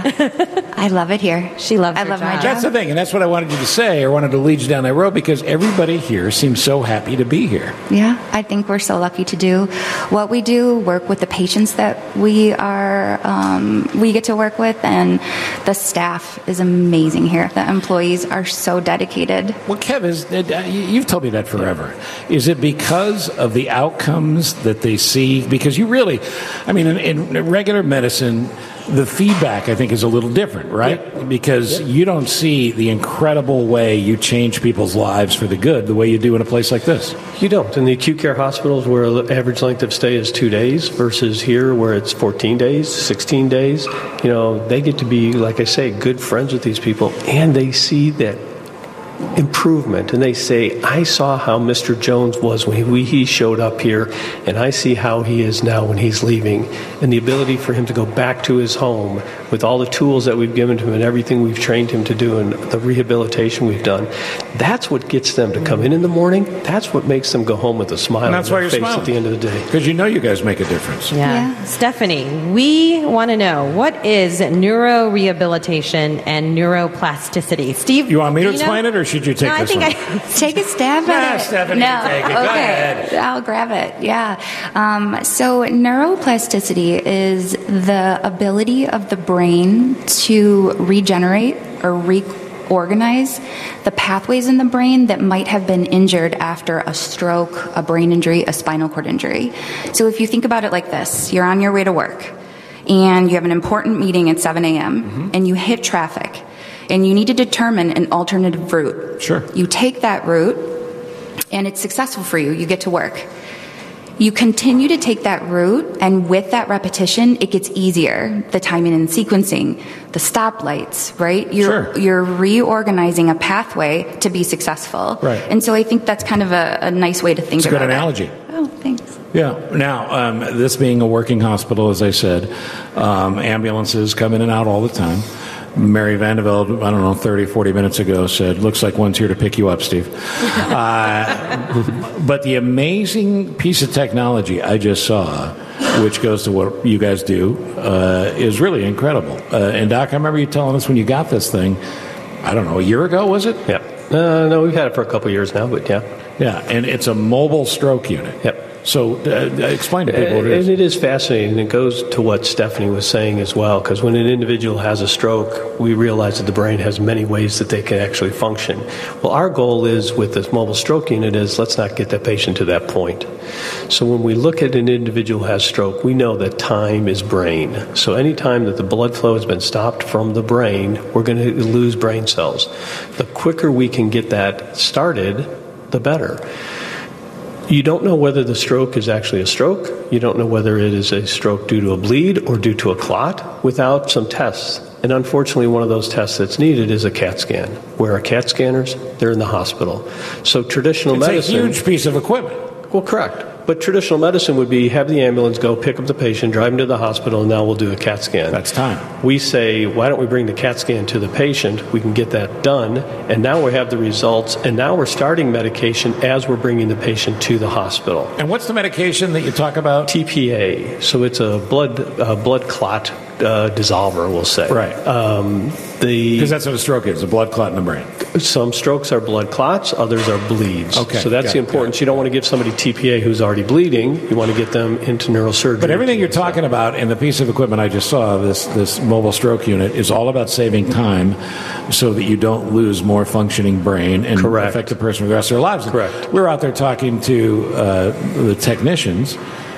I love it here. She loves I her love job. my job. That's the thing, and that's what I wanted you to say. I wanted to lead you down that road because everybody here seems so happy to be here. Yeah, I think we're so lucky to do what we do, work with the patients that we are, um, we get to work with, and the staff is amazing here. The employees are so dedicated. Well, Kev, is, uh, you've told me that forever. Is it because of the outcomes that they see? Because you really, I mean, in, in regular medicine, the feedback, I think, is a little different, right? Yeah. Because yeah. you don't see the incredible way you change people's lives for the good the way you do in a place like this. You don't. In the acute care hospitals, where the average length of stay is two days versus here where it's fourteen days, sixteen days, you know, they get to be, like I say, good friends with these people, and they see that improvement, and they say, I saw how Mister Jones was when he, he showed up here, and I see how he is now when he's leaving, and the ability for him to go back to his home with all the tools that we've given to him and everything we've trained him to do and the rehabilitation we've done. That's what gets them to come in in the morning. That's what makes them go home with a smile and that's on why their you're face smiling. At the end of the day. Because you know you guys make a difference. Yeah. yeah. Stephanie, we want to know, what is neurorehabilitation and neuroplasticity? Steve, you want me to you explain know? it, or should you take no, this I think one? I take a stab nah, at it. Stephanie, no, take it. okay, Go ahead. I'll grab it. Yeah. Um, so neuroplasticity is the ability of the brain to regenerate or reorganize the pathways in the brain that might have been injured after a stroke, a brain injury, a spinal cord injury. So if you think about it like this, you're on your way to work and you have an important meeting at seven a.m. Mm-hmm. and you hit traffic and you need to determine an alternative route. Sure. You take that route and it's successful for you. You get to work. You continue to take that route, and with that repetition, it gets easier. The timing and sequencing, the stoplights, right? You're, sure. you're reorganizing a pathway to be successful. Right. And so I think that's kind of a, a nice way to think it's about it. It's a good analogy. It. Oh, thanks. Yeah. Now, um, this being a working hospital, as I said, um, ambulances come in and out all the time. Mary Vanderveld, I don't know, thirty, forty minutes ago said, looks like one's here to pick you up, Steve. uh, but the amazing piece of technology I just saw, which goes to what you guys do, uh, is really incredible. Uh, and Doc, I remember you telling us when you got this thing, I don't know, a year ago, was it? Yeah. Uh, no, we've had it for a couple of years now, but yeah. Yeah, and it's a mobile stroke unit. Yep. So uh, explain to people what it is. And it is fascinating. It goes to what Stephanie was saying as well, because when an individual has a stroke, we realize that the brain has many ways that they can actually function. Well, our goal is with this mobile stroke unit is let's not get that patient to that point. So when we look at an individual who has stroke, we know that time is brain. So any time that the blood flow has been stopped from the brain, we're going to lose brain cells. The quicker we can get that started, the better. You don't know whether the stroke is actually a stroke. You don't know whether it is a stroke due to a bleed or due to a clot without some tests. And unfortunately, one of those tests that's needed is a CAT scan. Where are CAT scanners? They're in the hospital. So traditional it's medicine... It's a huge piece of equipment. Well, correct. But traditional medicine would be have the ambulance go pick up the patient, drive him to the hospital, and now we'll do a CAT scan. That's time. We say, why don't we bring the CAT scan to the patient? We can get that done, and now we have the results, and now we're starting medication as we're bringing the patient to the hospital. And what's the medication that you talk about? T P A. So it's a blood uh, blood clot uh, dissolver, we'll say. Right. Um, the Because that's what a stroke is, a blood clot in the brain. Some strokes are blood clots, others are bleeds. Okay, so that's got the it, importance. You don't want to give somebody T P A who's already bleeding. You want to get them into neurosurgery. But everything you're talking about in the piece of equipment I just saw, this this mobile stroke unit, is all about saving time so that you don't lose more functioning brain and Correct. affect the person for the rest of their lives. Correct. We were out there talking to uh, the technicians,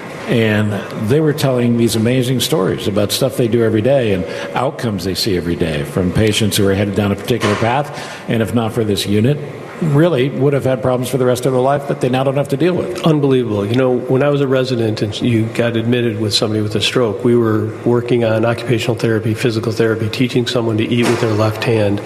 and they were telling these amazing stories about stuff they do every day and outcomes they see every day from patients who are headed down a particular path, and if not for this unit, really would have had problems for the rest of their life that they now don't have to deal with. Unbelievable. You know, when I was a resident and you got admitted with somebody with a stroke, we were working on occupational therapy, physical therapy, teaching someone to eat with their left hand.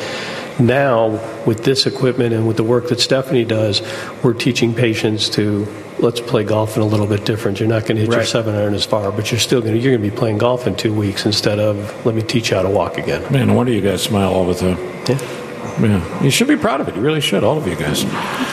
Now, with this equipment and with the work that Stephanie does, we're teaching patients to, let's play golf in a little bit different. You're not going to hit Right. your seven iron as far, but you're still going to, you're going to be playing golf in two weeks instead of, let me teach you how to walk again. Man, no wonder you guys smile all the time. Yeah. Yeah, you should be proud of it. You really should, all of you guys.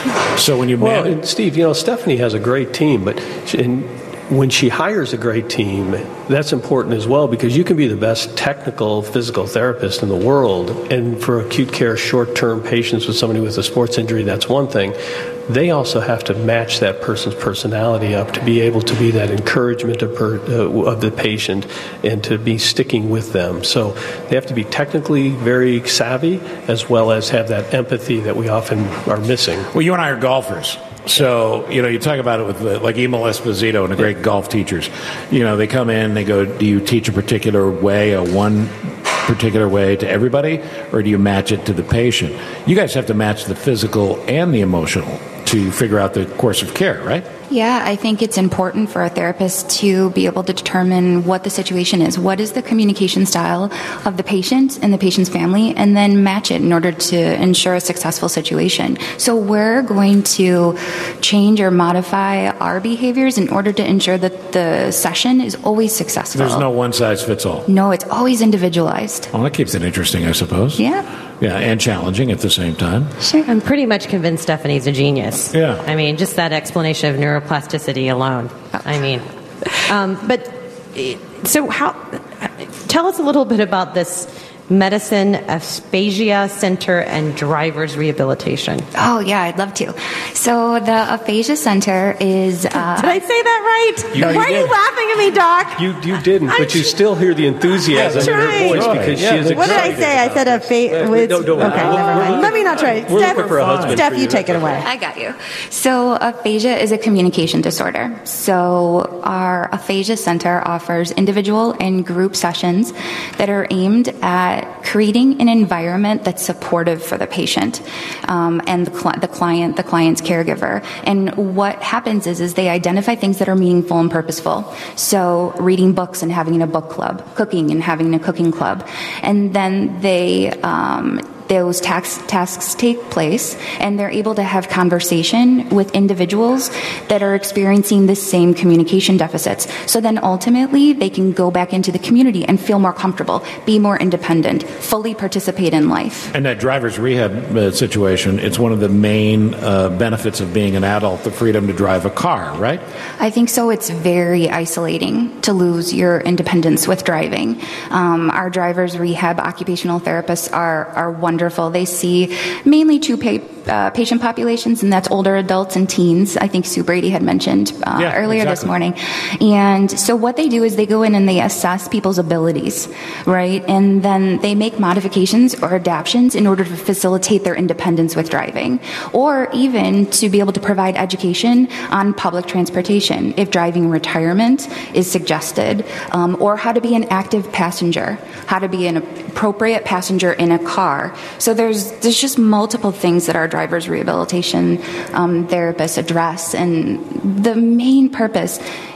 So when you Well, man- and Steve, you know, Stephanie has a great team, but she, and when she hires a great team, that's important as well because you can be the best technical physical therapist in the world, and for acute care, short-term patients with somebody with a sports injury, that's one thing. They also have to match that person's personality up to be able to be that encouragement of, per, uh, of the patient and to be sticking with them. So they have to be technically very savvy as well as have that empathy that we often are missing. Well, you and I are golfers. So, you know, you talk about it with uh, like Emil Esposito and the great golf teachers. You know, they come in, they go, do you teach a particular way, a one particular way to everybody, or do you match it to the patient? You guys have to match the physical and the emotional to figure out the course of care, right? Yeah, I think it's important for a therapist to be able to determine what the situation is. What is the communication style of the patient and the patient's family, and then match it in order to ensure a successful situation. So we're going to change or modify our behaviors in order to ensure that the session is always successful. There's no one size fits all. No, it's always individualized. Well, that keeps it interesting, I suppose. Yeah. Yeah, and challenging at the same time. Sure. I'm pretty much convinced Stephanie's a genius. Yeah. I mean, just that explanation of neuroplasticity alone. I mean, um, but eh, so how? Tell us a little bit about this Medicine Aphasia Center and Drivers Rehabilitation. Oh, yeah, I'd love to. So the Aphasia Center is... Uh, Did I say that right? You- Why you are did. you laughing at me, Doc? You you didn't, but you still hear the enthusiasm in her trying. voice because Yeah, she is What did I excited. say? I said a fa- with... No, don't worry. Okay, We're- never we're mind. Let me not try. We're Steph, looking for a husband Steph for you you. take it away. I got you. So aphasia is a communication disorder. So our Aphasia Center offers individual and group sessions that are aimed at creating an environment that's supportive for the patient um, and the, cl- the client, the client's caregiver. And what happens is, is they identify things that are meaningful and purposeful. So reading books and having a book club, cooking and having a cooking club, and then they um, those tax, tasks take place, and they're able to have conversation with individuals that are experiencing the same communication deficits. So then ultimately, they can go back into the community and feel more comfortable, be more independent, fully participate in life. And that driver's rehab uh, situation, it's one of the main uh, benefits of being an adult, the freedom to drive a car, right? I think so. It's very isolating to lose your independence with driving. Um, our drivers rehab occupational therapists are, are wonderful. They see mainly two pa- uh, patient populations, and that's older adults and teens. I think Sue Brady had mentioned uh, Yeah, earlier exactly. this morning. And so what they do is they go in and they assess people's abilities, right? And then they make modifications or adaptions in order to facilitate their independence with driving, or even to be able to provide education on public transportation, if driving retirement is suggested, um, or how to be an active passenger, how to be an appropriate passenger in a car. So there's there's just multiple things that our drivers rehabilitation um, therapists address, and the main purpose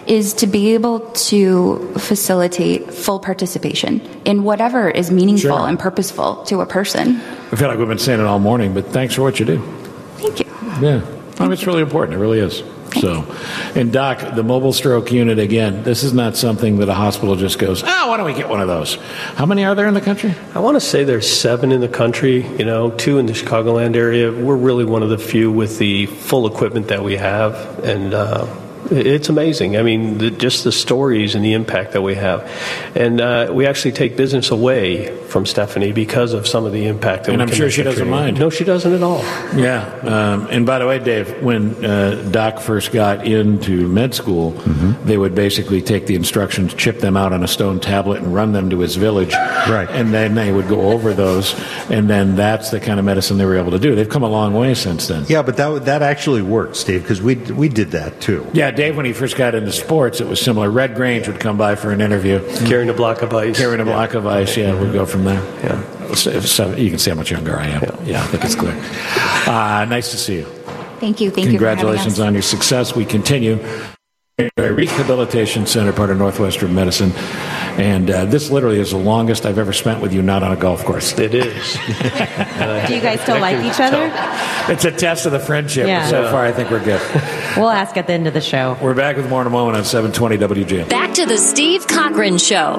is to be able to facilitate full participation in whatever is meaningful Sure. and purposeful to a person. I feel like we've been saying it all morning, but thanks for what you do. Thank you. Yeah. I mean, it's really important. It really is. So, and Doc, the mobile stroke unit, again, this is not something that a hospital just goes, oh, why don't we get one of those? How many are there in the country? I want to say there's seven in the country, you know, two in the Chicagoland area. We're really one of the few with the full equipment that we have. And, uh, it's amazing. I mean, the, just the stories and the impact that we have. And uh, we actually take business away from Stephanie because of some of the impact that And we I'm can sure make she by doesn't treating. mind. No, she doesn't at all. Yeah. Um, and by the way, Dave, when uh, Doc first got into med school, Mm-hmm. they would basically take the instructions, chip them out on a stone tablet, and run them to his village. Right. And then they would go over those, and then that's the kind of medicine they were able to do. They've come a long way since then. Yeah, but that that actually worked, Steve, because we we did that too. Yeah, Dave, when he first got into sports, it was similar. Red Grange would come by for an interview. Carrying a block of ice. Carrying a block of ice, yeah, we'd go from there. Yeah. So, so you can see how much younger I am. Yeah, yeah I think it's clear. Uh, nice to see you. Thank you. Thank Congratulations you for having us. on your success. We continue. Rehabilitation Center, part of Northwestern Medicine. And uh, this literally is the longest I've ever spent with you not on a golf course. It is. Do you guys still like each other? It's a test of the friendship. Yeah. But so far, I think we're good. We'll ask at the end of the show. We're back with more in a moment on seven twenty W G N. Back to the Steve Cochran Show.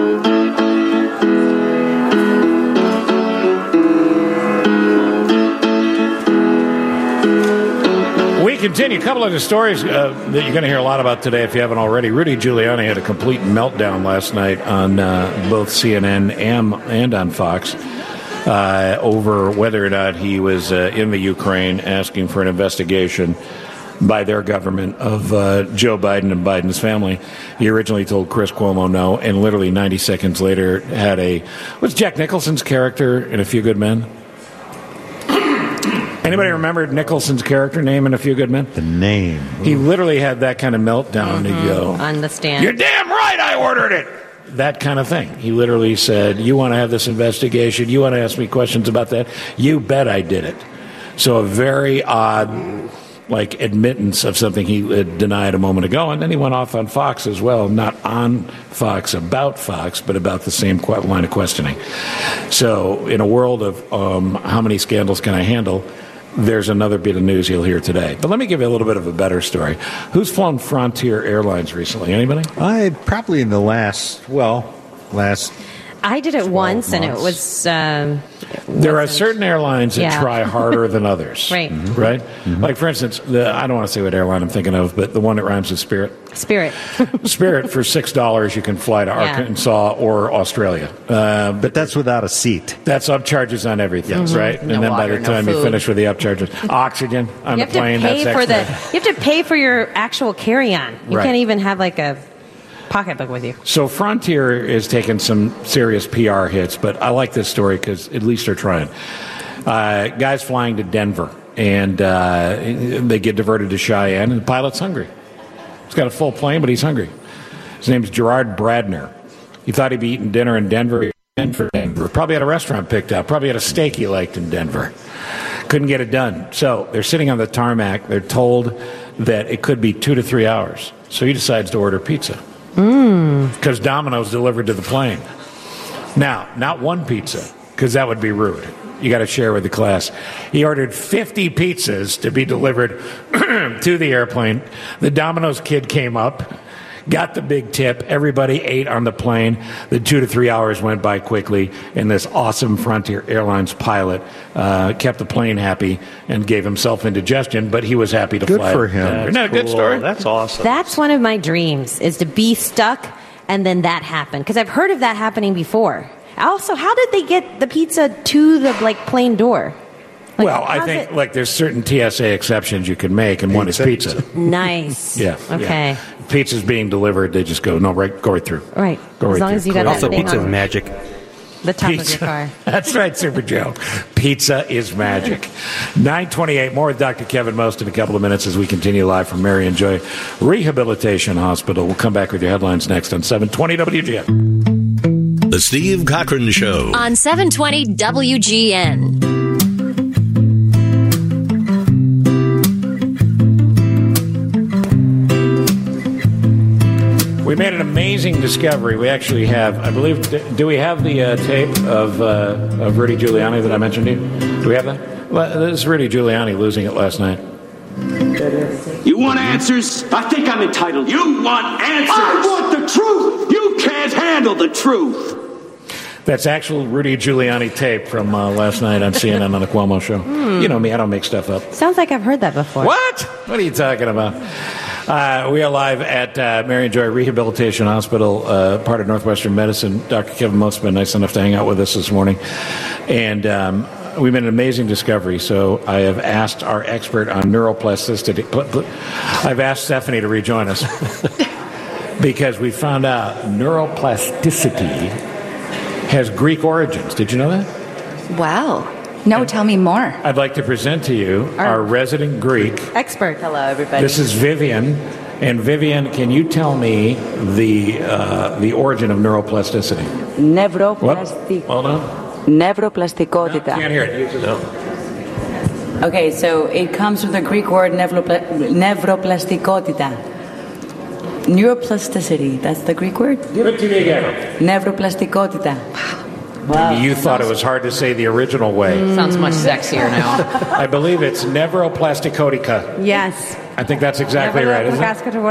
We continue. A couple of the stories uh, that you're going to hear a lot about today, if you haven't already. Rudy Giuliani had a complete meltdown last night on uh, both C N N and, and on Fox uh, over whether or not he was uh, in the Ukraine asking for an investigation by their government of uh, Joe Biden and Biden's family. He originally told Chris Cuomo no, and literally ninety seconds later had a... What's Jack Nicholson's character in A Few Good Men? Anybody remember Nicholson's character name in A Few Good Men? The name. He literally had that kind of meltdown to go, On the stand. you're damn right I ordered it! That kind of thing. He literally said, you want to have this investigation? You want to ask me questions about that? You bet I did it. So a very odd, like, admittance of something he had denied a moment ago. And then he went off on Fox as well, not on Fox about Fox, but about the same qu- line of questioning. So in a world of um, how many scandals can I handle, there's another bit of news you'll hear today. But let me give you a little bit of a better story. Who's flown Frontier Airlines recently? Anybody? I probably in the last, well, last... I did it once, and it months. was... Um, There are certain airlines that Yeah. try harder than others. Right. Mhm. Right? Like, for instance, the, I don't want to say what airline I'm thinking of, but the one that rhymes with Spirit. Spirit. Spirit, for six dollars, you can fly to Yeah. Arkansas or Australia. Uh, but that's without a seat. That's upcharges on everything, Yes. right? Mhm. And No then by water, the no time you food. finish with the upcharges, oxygen on You the have to plane, pay that's for the. extra. You have to pay for your actual carry-on. You Right. can't even have like a pocketbook with you. So Frontier is taking some serious P R hits, but I like this story because at least they're trying. Uh, guys flying to Denver, and uh, they get diverted to Cheyenne, and the pilot's hungry. He's got a full plane, but he's hungry. His name's Gerard Bradner. He thought he'd be eating dinner in Denver. Denver, Denver. Probably had a restaurant picked out. Probably had a steak he liked in Denver. Couldn't get it done. So they're sitting on the tarmac. They're told that it could be two to three hours. So he decides to order pizza. Because Domino's delivered to the plane. Now, not one pizza, because that would be rude. You got to share with the class. He ordered fifty pizzas to be delivered to the airplane. The Domino's kid came up, got the big tip. Everybody ate on the plane. The two to three hours went by quickly, and this awesome Frontier Airlines pilot uh, kept the plane happy and gave himself indigestion, but he was happy to Good fly. for him. Isn't that a good cool. story? That's awesome. That's one of my dreams, is to be stuck and then that happen. Because I've heard of that happening before. Also, how did they get the pizza to the like plane door? Like, Well, I how's think it- like there's certain T S A exceptions you can make, and one is pizza. Nice. Yeah. Okay. Yeah. Pizza's being delivered, they just go no right, go right through. Right. Go As right long through. as you got that Also, thing pizza is on magic. the top Pizza. of your car. That's right, Super Joe. Pizza is magic. nine twenty-eight, more with Doctor Kevin Most in a couple of minutes as we continue live from Marion Joy Rehabilitation Hospital. We'll come back with your headlines next on seven twenty W G N. The Steve Cochran Show. On seven twenty W G N. an amazing discovery. We actually have, I believe, do we have the uh, tape of uh, of Rudy Giuliani that I mentioned to you? Do we have that? Well, this is Rudy Giuliani losing it last night. You want answers? I think I'm entitled. You want answers? I want the truth. You can't handle the truth. That's actual Rudy Giuliani tape from uh, last night on C N N on the Cuomo Show. Hmm. You know me, I don't make stuff up. Sounds like I've heard that before. What? What are you talking about? Uh, we are live at uh, Marion Joy Rehabilitation Hospital, uh, part of Northwestern Medicine. Doctor Kevin Most has been nice enough to hang out with us this morning. And um, we made an amazing discovery. So I have asked our expert on neuroplasticity. I've asked Stephanie to rejoin us because we found out neuroplasticity has Greek origins. Did you know that? Wow. No, tell me more. I'd like to present to you our, our resident Greek expert. Hello, everybody. This is Vivian. And Vivian, can you tell me the uh, the origin of neuroplasticity? Neuroplastic. Hold on. Neuroplasticotita. No, can't hear it. No. Okay, so it comes from the Greek word neuropla- neuroplasticotita. Neuroplasticity, that's the Greek word? Give it to me again. Neuroplasticotita. Wow. You thought it was hard to say the original way. Mm. Sounds much sexier now. I believe it's neuroplasticotica. Yes. I think that's exactly right, isn't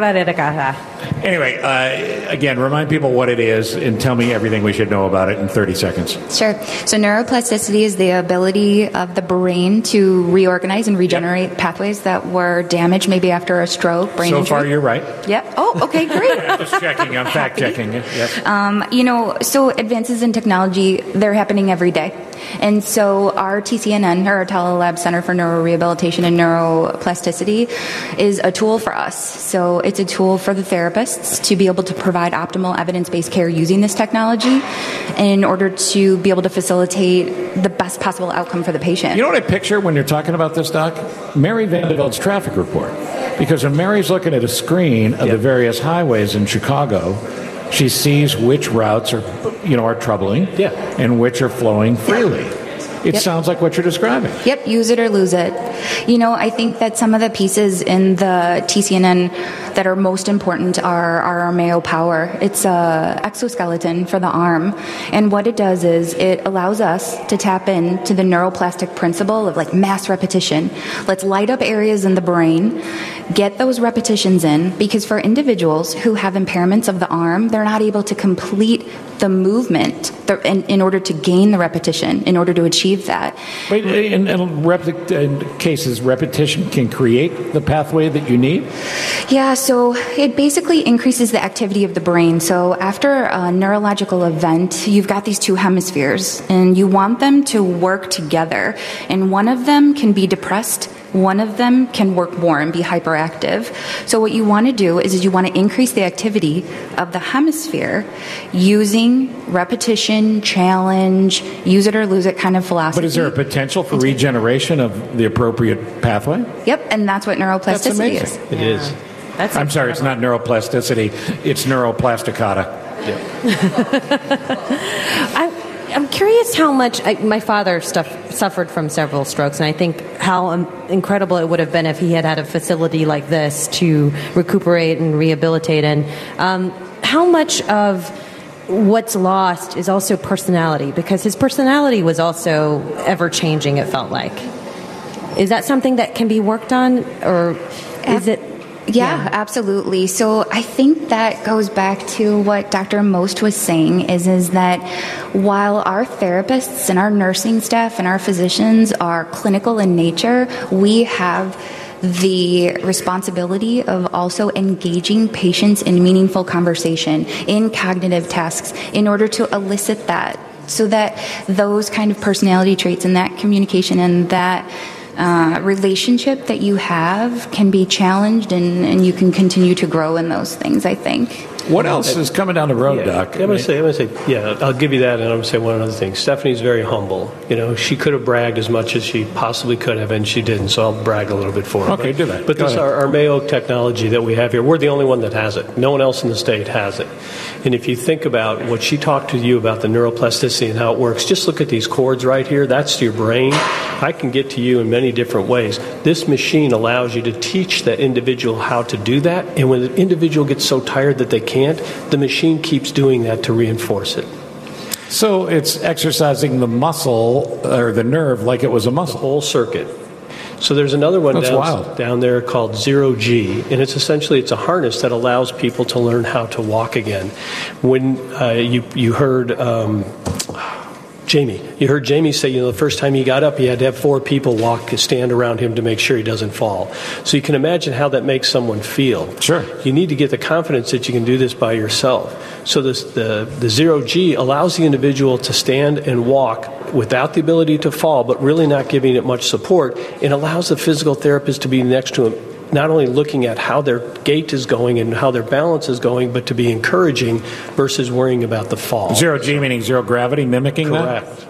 it? Anyway, uh, again, remind people what it is and tell me everything we should know about it in thirty seconds. Sure. So neuroplasticity is the ability of the brain to reorganize and regenerate yep. pathways that were damaged maybe after a stroke, brain so injury. So far, you're right. Yep. Oh, okay, great. Just checking. I'm fact checking it. Yep. Um, you know, so advances in technology, they're happening every day. And so our T C N N, or our Telelab Center for Neurorehabilitation and Neuroplasticity, is a tool for us. So it's a tool for the therapists to be able to provide optimal evidence-based care using this technology in order to be able to facilitate the best possible outcome for the patient. You know what I picture when you're talking about this, Doc? Mary Vanderbilt's traffic report. Because when Mary's looking at a screen of yep. the various highways in Chicago, she sees which routes are, you know, are troubling yeah. and which are flowing freely. It yep. sounds like what you're describing. Yep, use it or lose it. You know, I think that some of the pieces in the T C N N that are most important are, are our Mayo Power. It's a exoskeleton for the arm, and what it does is it allows us to tap into the neuroplastic principle of like mass repetition. Let's light up areas in the brain, get those repetitions in, because for individuals who have impairments of the arm, they're not able to complete the movement in, in order to gain the repetition, in order to achieve that. Wait, in, in, rep- in cases, repetition can create the pathway that you need? Yeah, so it basically increases the activity of the brain. So after a neurological event, you've got these two hemispheres, and you want them to work together. And one of them can be depressed, one of them can work more and be hyperactive. So what you want to do is you want to increase the activity of the hemisphere using repetition, challenge, use it or lose it kind of philosophy. But is there a potential for regeneration of the appropriate pathway? Yep, and that's what neuroplasticity that's is. It is. That's I'm sorry, it's not neuroplasticity, it's neuroplasticata. Yeah. I, I'm curious how much I, my father stuff, suffered from several strokes, and I think how um, incredible it would have been if he had had a facility like this to recuperate and rehabilitate. And um, how much of what's lost is also personality, because his personality was also ever changing, it felt like. Is that something that can be worked on, or is it? Yeah, yeah, absolutely. So I think that goes back to what Doctor Most was saying, is, is that while our therapists and our nursing staff and our physicians are clinical in nature, we have the responsibility of also engaging patients in meaningful conversation, in cognitive tasks, in order to elicit that, so that those kind of personality traits and that communication and that Uh, relationship that you have can be challenged, and, and you can continue to grow in those things, I think. What else is coming down the road, yeah. Doc? I'm going to say, I'm going to say, yeah, I'll give you that, and I'm going to say one other thing. Stephanie's very humble. You know, she could have bragged as much as she possibly could have, and she didn't, so I'll brag a little bit for her. Okay, but, do that. But Go this, our, our Mayo technology that we have here, we're the only one that has it. No one else in the state has it. And if you think about what she talked to you about the neuroplasticity and how it works, just look at these cords right here. That's your brain. I can get to you in many different ways. This machine allows you to teach that individual how to do that, and when the individual gets so tired that they can't, the machine keeps doing that to reinforce it. So it's exercising the muscle or the nerve like it was a muscle. The whole circuit. So there's another one That's down, wild. down there called Zero G, and it's essentially it's a harness that allows people to learn how to walk again. When uh, you you heard um, Jamie, you heard Jamie say, you know, the first time he got up, he had to have four people walk, stand around him to make sure he doesn't fall. So you can imagine how that makes someone feel. Sure. You need to get the confidence that you can do this by yourself. So this, the the Zero G allows the individual to stand and walk without the ability to fall, but really not giving it much support. It allows the physical therapist to be next to him, not only looking at how their gait is going and how their balance is going, but to be encouraging versus worrying about the fall. Zero G meaning zero gravity, mimicking Correct. that?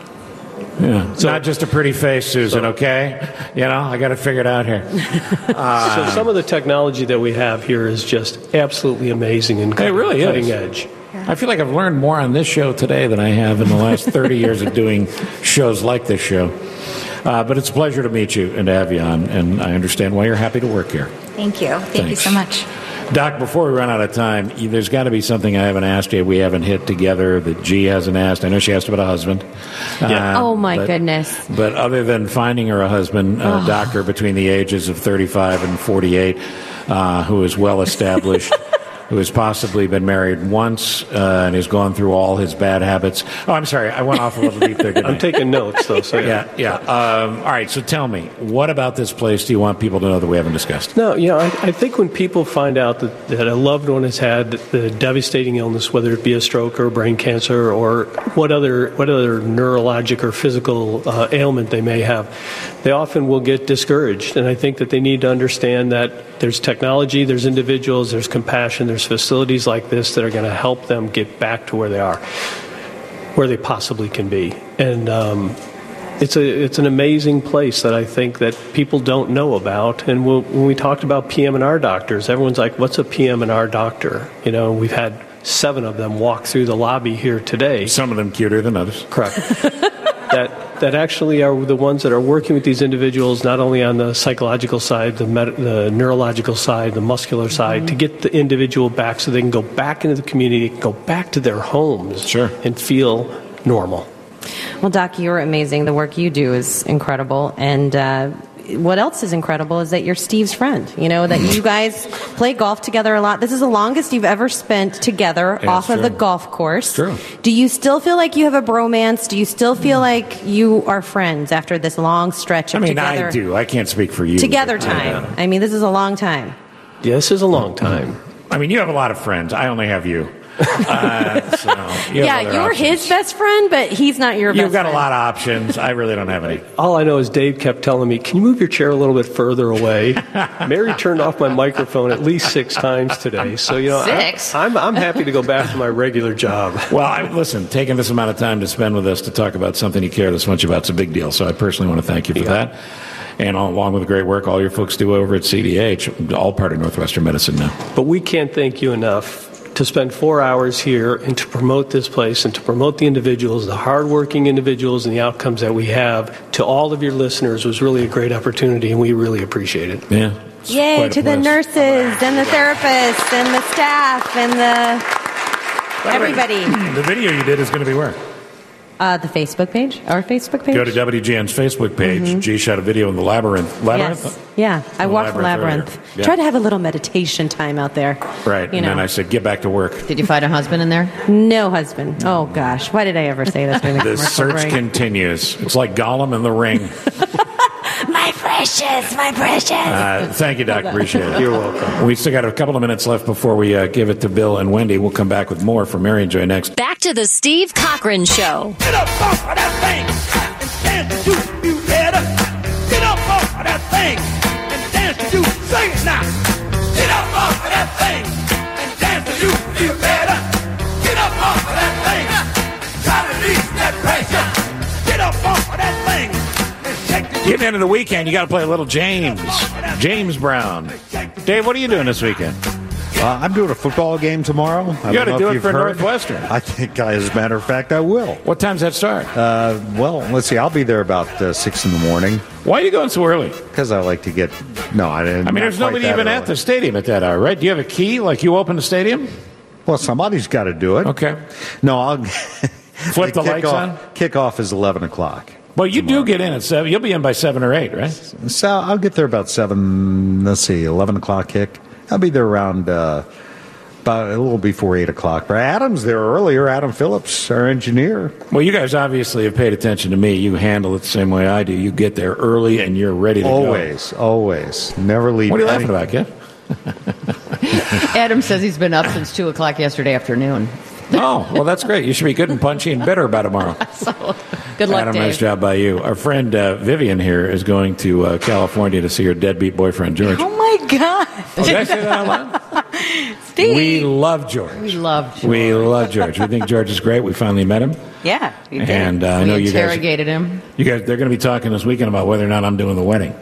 Yeah. It's not just a pretty face, Susan, So- okay? You know, I got to figure it out here. Uh, So some of the technology that we have here is just absolutely amazing and It really is. cutting edge. I feel like I've learned more on this show today than I have in the last thirty years of doing shows like this show. Uh, but it's a pleasure to meet you and to have you on, and I understand why you're happy to work here. Thank you. Thank you Thanks. so much. Doc, before we run out of time, you- there's got to be something I haven't asked you, we haven't hit together, that G hasn't asked. I know she asked about a husband. Yeah. Uh, Oh, my but- goodness. But other than finding her a husband, a Oh. doctor between the ages of thirty-five and forty-eight, uh, who is well established, who has possibly been married once uh, and has gone through all his bad habits. Oh, I'm sorry, I went off a little deep there, didn't I'm I? taking notes, though. So Yeah, yeah. Um, all right, so tell me, what about this place do you want people to know that we haven't discussed? No, you know, I, I think when people find out that, that a loved one has had the devastating illness, whether it be a stroke or brain cancer or what other what other neurologic or physical uh, ailment they may have, they often will get discouraged. And I think that they need to understand that there's technology, there's individuals, there's compassion, there's facilities like this that are going to help them get back to where they are, where they possibly can be. And um, it's a it's an amazing place that I think that people don't know about. And we'll, when we talked about P M and R doctors, everyone's like, "What's a P M and R doctor?" You know, we've had seven of them walk through the lobby here today. Some of them cuter than others. Correct. that that actually are the ones that are working with these individuals, not only on the psychological side, the, med- the neurological side, the muscular side, Mm-hmm. to get the individual back so they can go back into the community, go back to their homes, sure, and feel normal. Well, Doc, you're amazing. The work you do is incredible. And uh, what else is incredible is that you're Steve's friend. You know, that you guys play golf together a lot. This is the longest you've ever spent together Yeah, off it's of the true. golf course. True. Do you still feel like you have a bromance? Do you still feel like you are friends after this long stretch I of mean, together? I do. I can't speak for you. Together but- time. I mean, this is a long time. Yeah, this is a long time. I mean, you have a lot of friends. I only have you. Uh, so you have Yeah, other you're options. his best friend, but he's not your You've best got friend. a lot of options. I really don't have any. All I know is Dave kept telling me, "Can you move your chair a little bit further away?" Mary turned off my microphone at least six times today. So, you know, I- Six? I'm, I'm happy to go back to my regular job. Well, I, listen, taking this amount of time to spend with us to talk about something you care this much about is a big deal. So I personally want to thank you for that. And along with the great work all your folks do over at C D H, all part of Northwestern Medicine now. But we can't thank you enough to spend four hours here and to promote this place and to promote the individuals, the hardworking individuals and the outcomes that we have to all of your listeners was really a great opportunity, and we really appreciate it. Yeah. Yay quite a to the place. nurses and the therapists and the staff and the By the way, everybody. The video you did is going to be where? Uh, the Facebook page, our Facebook page. Go to W G N's Facebook page. Mhm. G shot a video in the labyrinth. Labyrinth? Yes. Yeah, I The walked the labyrinth labyrinth. earlier. Yeah. Try to have a little meditation time out there. Right. You and know. then I said, get back to work. Did you find a husband in there? No husband. Oh gosh, why did I ever say this during the The commercial search break? continues. It's like Gollum in the ring. My precious, my precious. Uh, thank you, Doc. Appreciate it. You're welcome. We still got a couple of minutes left before we uh, give it to Bill and Wendy. We'll come back with more from Mary and Joy next. Back to the Steve Cochran Show. Get up off of that thing and dance to you, you better. Get up off of that thing and dance to you. Sing it now. Get up off of that thing and dance to you, you better. Get up off of that thing. Try to release that pressure. Get up off of that thing and shake the Getting into the weekend, you got to play a little James. James Brown. Dave, what are you doing this weekend? Uh, I'm doing a football game tomorrow. I You got don't to know do if it you've for heard. Northwestern. I think, I, as a matter of fact, I will. What time's that start? Uh, well, let's see. I'll be there about uh, six in the morning. Why are you going so early? Because I like to get. No, I didn't. I mean, there's nobody even at the stadium at that hour, right? Do you have a key? Like you open the stadium? Well, somebody's got to do it. Okay. No, I'll flip the lights off, on. Kickoff is eleven o'clock. Well, you do get in at seven. You'll be in by seven or eight, right? So I'll get there about seven. Let's see, eleven o'clock kick. I'll be there around uh, about a little before eight o'clock. But Adam's there earlier. Adam Phillips, our engineer. Well, you guys obviously have paid attention to me. You handle it the same way I do. You get there early and you're ready to always, go. Always, always, never leave. What are you any- laughing about, kid? Adam says he's been up since two o'clock yesterday afternoon. Oh, well, that's great. You should be good and punchy and bitter about tomorrow. So, good luck, Adam, Dave. nice job by you. Our friend uh, Vivian here is going to uh, California to see her deadbeat boyfriend, George. Oh my God! Oh, did I say that out loud? Steve. We love George. We love George. We love George. We think George is great. We finally met him. Yeah, you did. And uh, I know we you guys. interrogated him. You guys, they're going to be talking this weekend about whether or not I'm doing the wedding.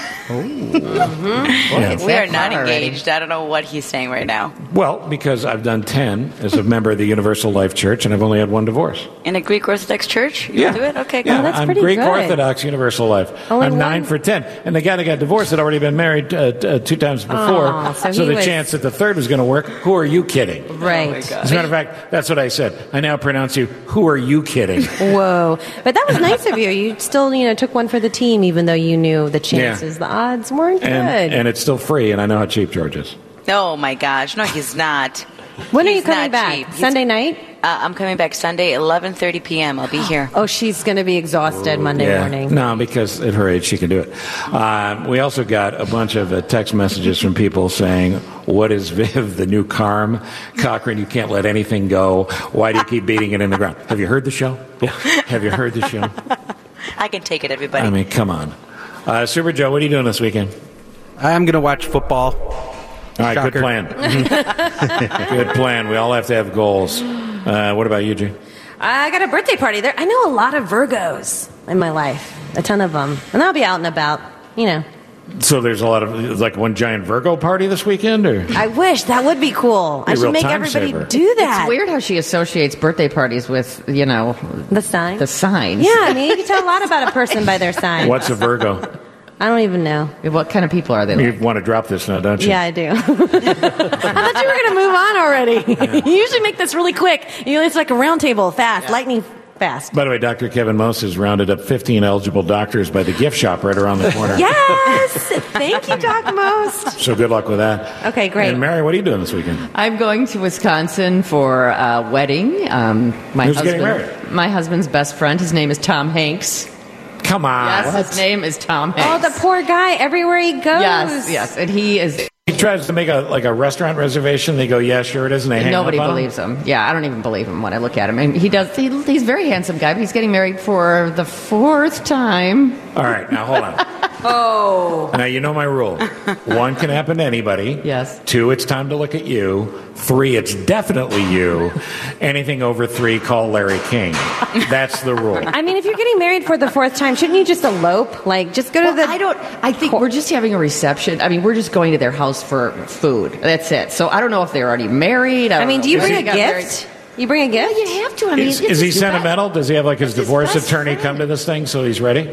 Yeah. We are not already. engaged. I don't know what he's saying right now. Well, because I've done ten as a member of the Universal Life Church, and I've only had one divorce. In a Greek Orthodox church? You Yeah. do it? Okay, Yeah, cool. that's I'm pretty Greek good. Orthodox Universal Life. Only I'm one- nine for ten. And the guy that got divorced had already been married uh, t- uh, two times before. Oh, so so he the was- chance that the third was going to work, who are you kidding? Right. As a matter of fact, that's what I said. I now pronounce you, who are you kidding? Whoa. But that was nice of you. You still, you know, took one for the team, even though you knew the chances, the odds weren't and, good. and it's still free, and I know how cheap George is. Oh my gosh. No, he's not. When are He's you coming not back? cheap. He's- Sunday night? Uh, I'm coming back Sunday, eleven thirty p.m. I'll be here. Oh, she's going to be exhausted Monday yeah. morning. No, because at her age, she can do it. Um, we also got a bunch of uh, text messages from people saying, what is Viv, the new Carm? Cochran, you can't let anything go. Why do you keep beating it in the ground? Have you heard the show? Have you heard the show? I can take it, everybody. I mean, come on. Uh, Super Joe, what are you doing this weekend? I'm going to watch football. All right, Shocker. good plan. Good plan. We all have to have goals. Uh, what about you, G? I got a birthday party there. I know a lot of Virgos in my life, a ton of them. And I'll be out and about, you know. So there's a lot of, like one giant Virgo party this weekend? Or I wish. That would be cool. Be I a should real make time everybody saver. do that. It's weird how she associates birthday parties with, you know, The sign? the signs. Yeah, I mean, you can tell a lot about a person by their sign. What's a Virgo? I don't even know. What kind of people are they? You Like? want to drop this now, don't you? Yeah, I do. I thought you were going to move on already. You usually make this really quick. You know, it's like a round table, fast, lightning fast. By the way, Doctor Kevin Most has rounded up fifteen eligible doctors by the gift shop right around the corner. Yes! Thank you, Doc Most. So good luck with that. Okay, great. And Mary, what are you doing this weekend? I'm going to Wisconsin for a wedding. Um, my Who's husband, getting married? My husband's best friend. His name is Tom Hanks. Come on. Yes, his name is Tom Oh, Hanks. the poor guy everywhere he goes. Yes, yes, and he is. He tries to make a like a restaurant reservation. They go, yeah, sure it is, and they hang Nobody up on him? believes him. Yeah, I don't even believe him when I look at him. And he does. He, he's a very handsome guy, but he's getting married for the fourth time. All right, now hold on. Oh. Now, you know my rule. One can happen to anybody. Yes. Two, it's time to look at you. Three, it's definitely you. Anything over three, call Larry King. That's the rule. I mean, if you're getting married for the fourth time, shouldn't you just elope? Like, just go to Well, the... I don't. I think we're just having a reception. I mean, we're just going to their house for food. That's it. So I don't know if they're already married. I, I don't mean, know do you if bring they a got gift? You bring a gift? Well, you have to. I mean, Is, it's is he his sentimental? Does he have like his It's his divorce best attorney friend. come to this thing so he's ready?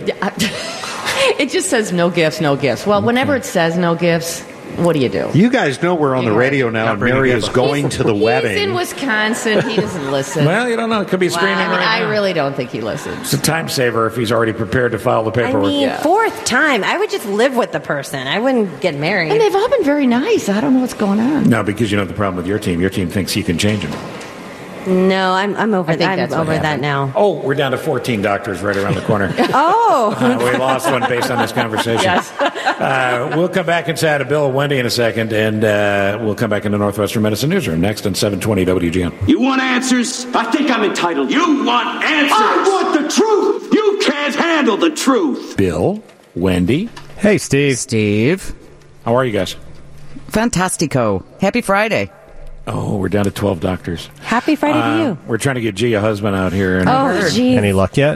It just says no gifts, no gifts. Well, whenever it says no gifts, what do you do? You guys know we're on the radio now, and Mary is going to the He's wedding. in Wisconsin. He doesn't listen. Well, you don't know. It could be screaming I, mean, right I now. really don't think he listens. It's a time saver if he's already prepared to file the I paperwork. mean, fourth time. I would just live with the person. I wouldn't get married. And they've all been very nice. I don't know what's going on. No, because you know the problem with your team. Your team thinks you can change him. No, I'm, I'm over I think that. that's I'm what over that happened. now. Oh, we're down to fourteen doctors right around the corner. Oh. Uh, we lost one based on this conversation. Yes. uh, we'll come back and say hi to Bill and Wendy in a second, and uh, we'll come back in the Northwestern Medicine Newsroom next on seven twenty W G N. You want answers? I think I'm entitled. You want answers? I want the truth. You can't handle the truth. Bill, Wendy. Hey, Steve. Steve. How are you guys? Fantastico. Happy Friday. Oh, we're down to twelve doctors. Happy Friday Uh, to you. We're trying to get G a husband out here. And Oh, geez. Any luck yet?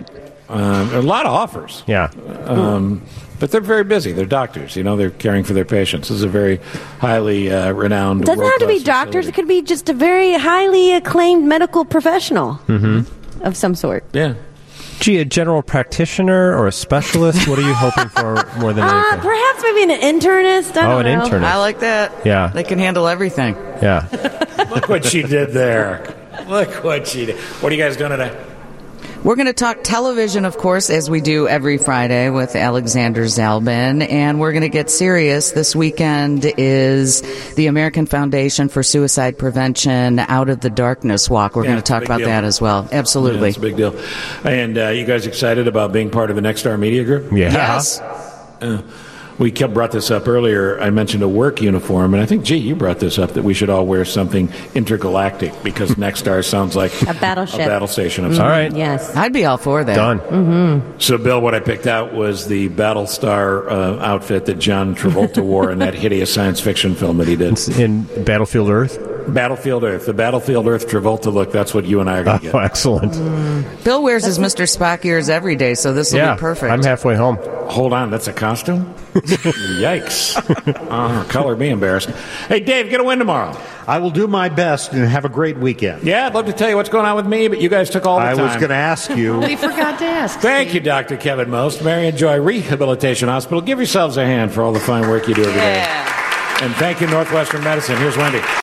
Um, there are a lot of offers. Yeah. Um, but they're very busy. They're doctors. You know, they're caring for their patients. This is a very highly uh, renowned. It doesn't have to be world-class doctors. facility. It could be just a very highly acclaimed medical professional Mm-hmm. of some sort. Yeah. Gee, a general practitioner or a specialist? What are you hoping for more than Uh, anything? perhaps maybe an internist. I Oh, don't an know. internist. I like that. Yeah. They can handle everything. Yeah. Look what she did there. Look what she did. What are you guys doing today? We're going to talk television, of course, as we do every Friday with Alexander Zalbin, and we're going to get serious. This weekend is the American Foundation for Suicide Prevention Out of the Darkness Walk. We're Yeah, going to it's a talk big about deal. that as well. Absolutely. Yeah, it's a big deal. And uh, you guys excited about being part of the Next Star Media Group? Yeah. Yes. Uh, we kept brought this up earlier. I mentioned a work uniform, and I think, gee, you brought this up, that we should all wear something intergalactic because Next Star sounds like A battleship. a battle station of Mhm. some All right. Yes. I'd be all for that. Done. Mm-hmm. So, Bill, what I picked out was the Battlestar uh, outfit that John Travolta wore in that hideous science fiction film that he did. It's in Battlefield Earth. Battlefield Earth. The Battlefield Earth Travolta look, that's what you and I are going to Oh, get. excellent. Bill wears his Mister Spock ears every day, so this will Yeah. be perfect. I'm halfway home. Hold on, that's a costume? Yikes. Uh, color me embarrassed. Hey, Dave, get a win tomorrow. I will do my best and have a great weekend. Yeah, I'd love to tell you what's going on with me, but you guys took all the I time. was going to ask you. We forgot to ask. Thank you, Doctor Kevin Most, Marion Joy Rehabilitation Hospital. Give yourselves a hand for all the fine work you do every day. And thank you, Northwestern Medicine. Here's Wendy.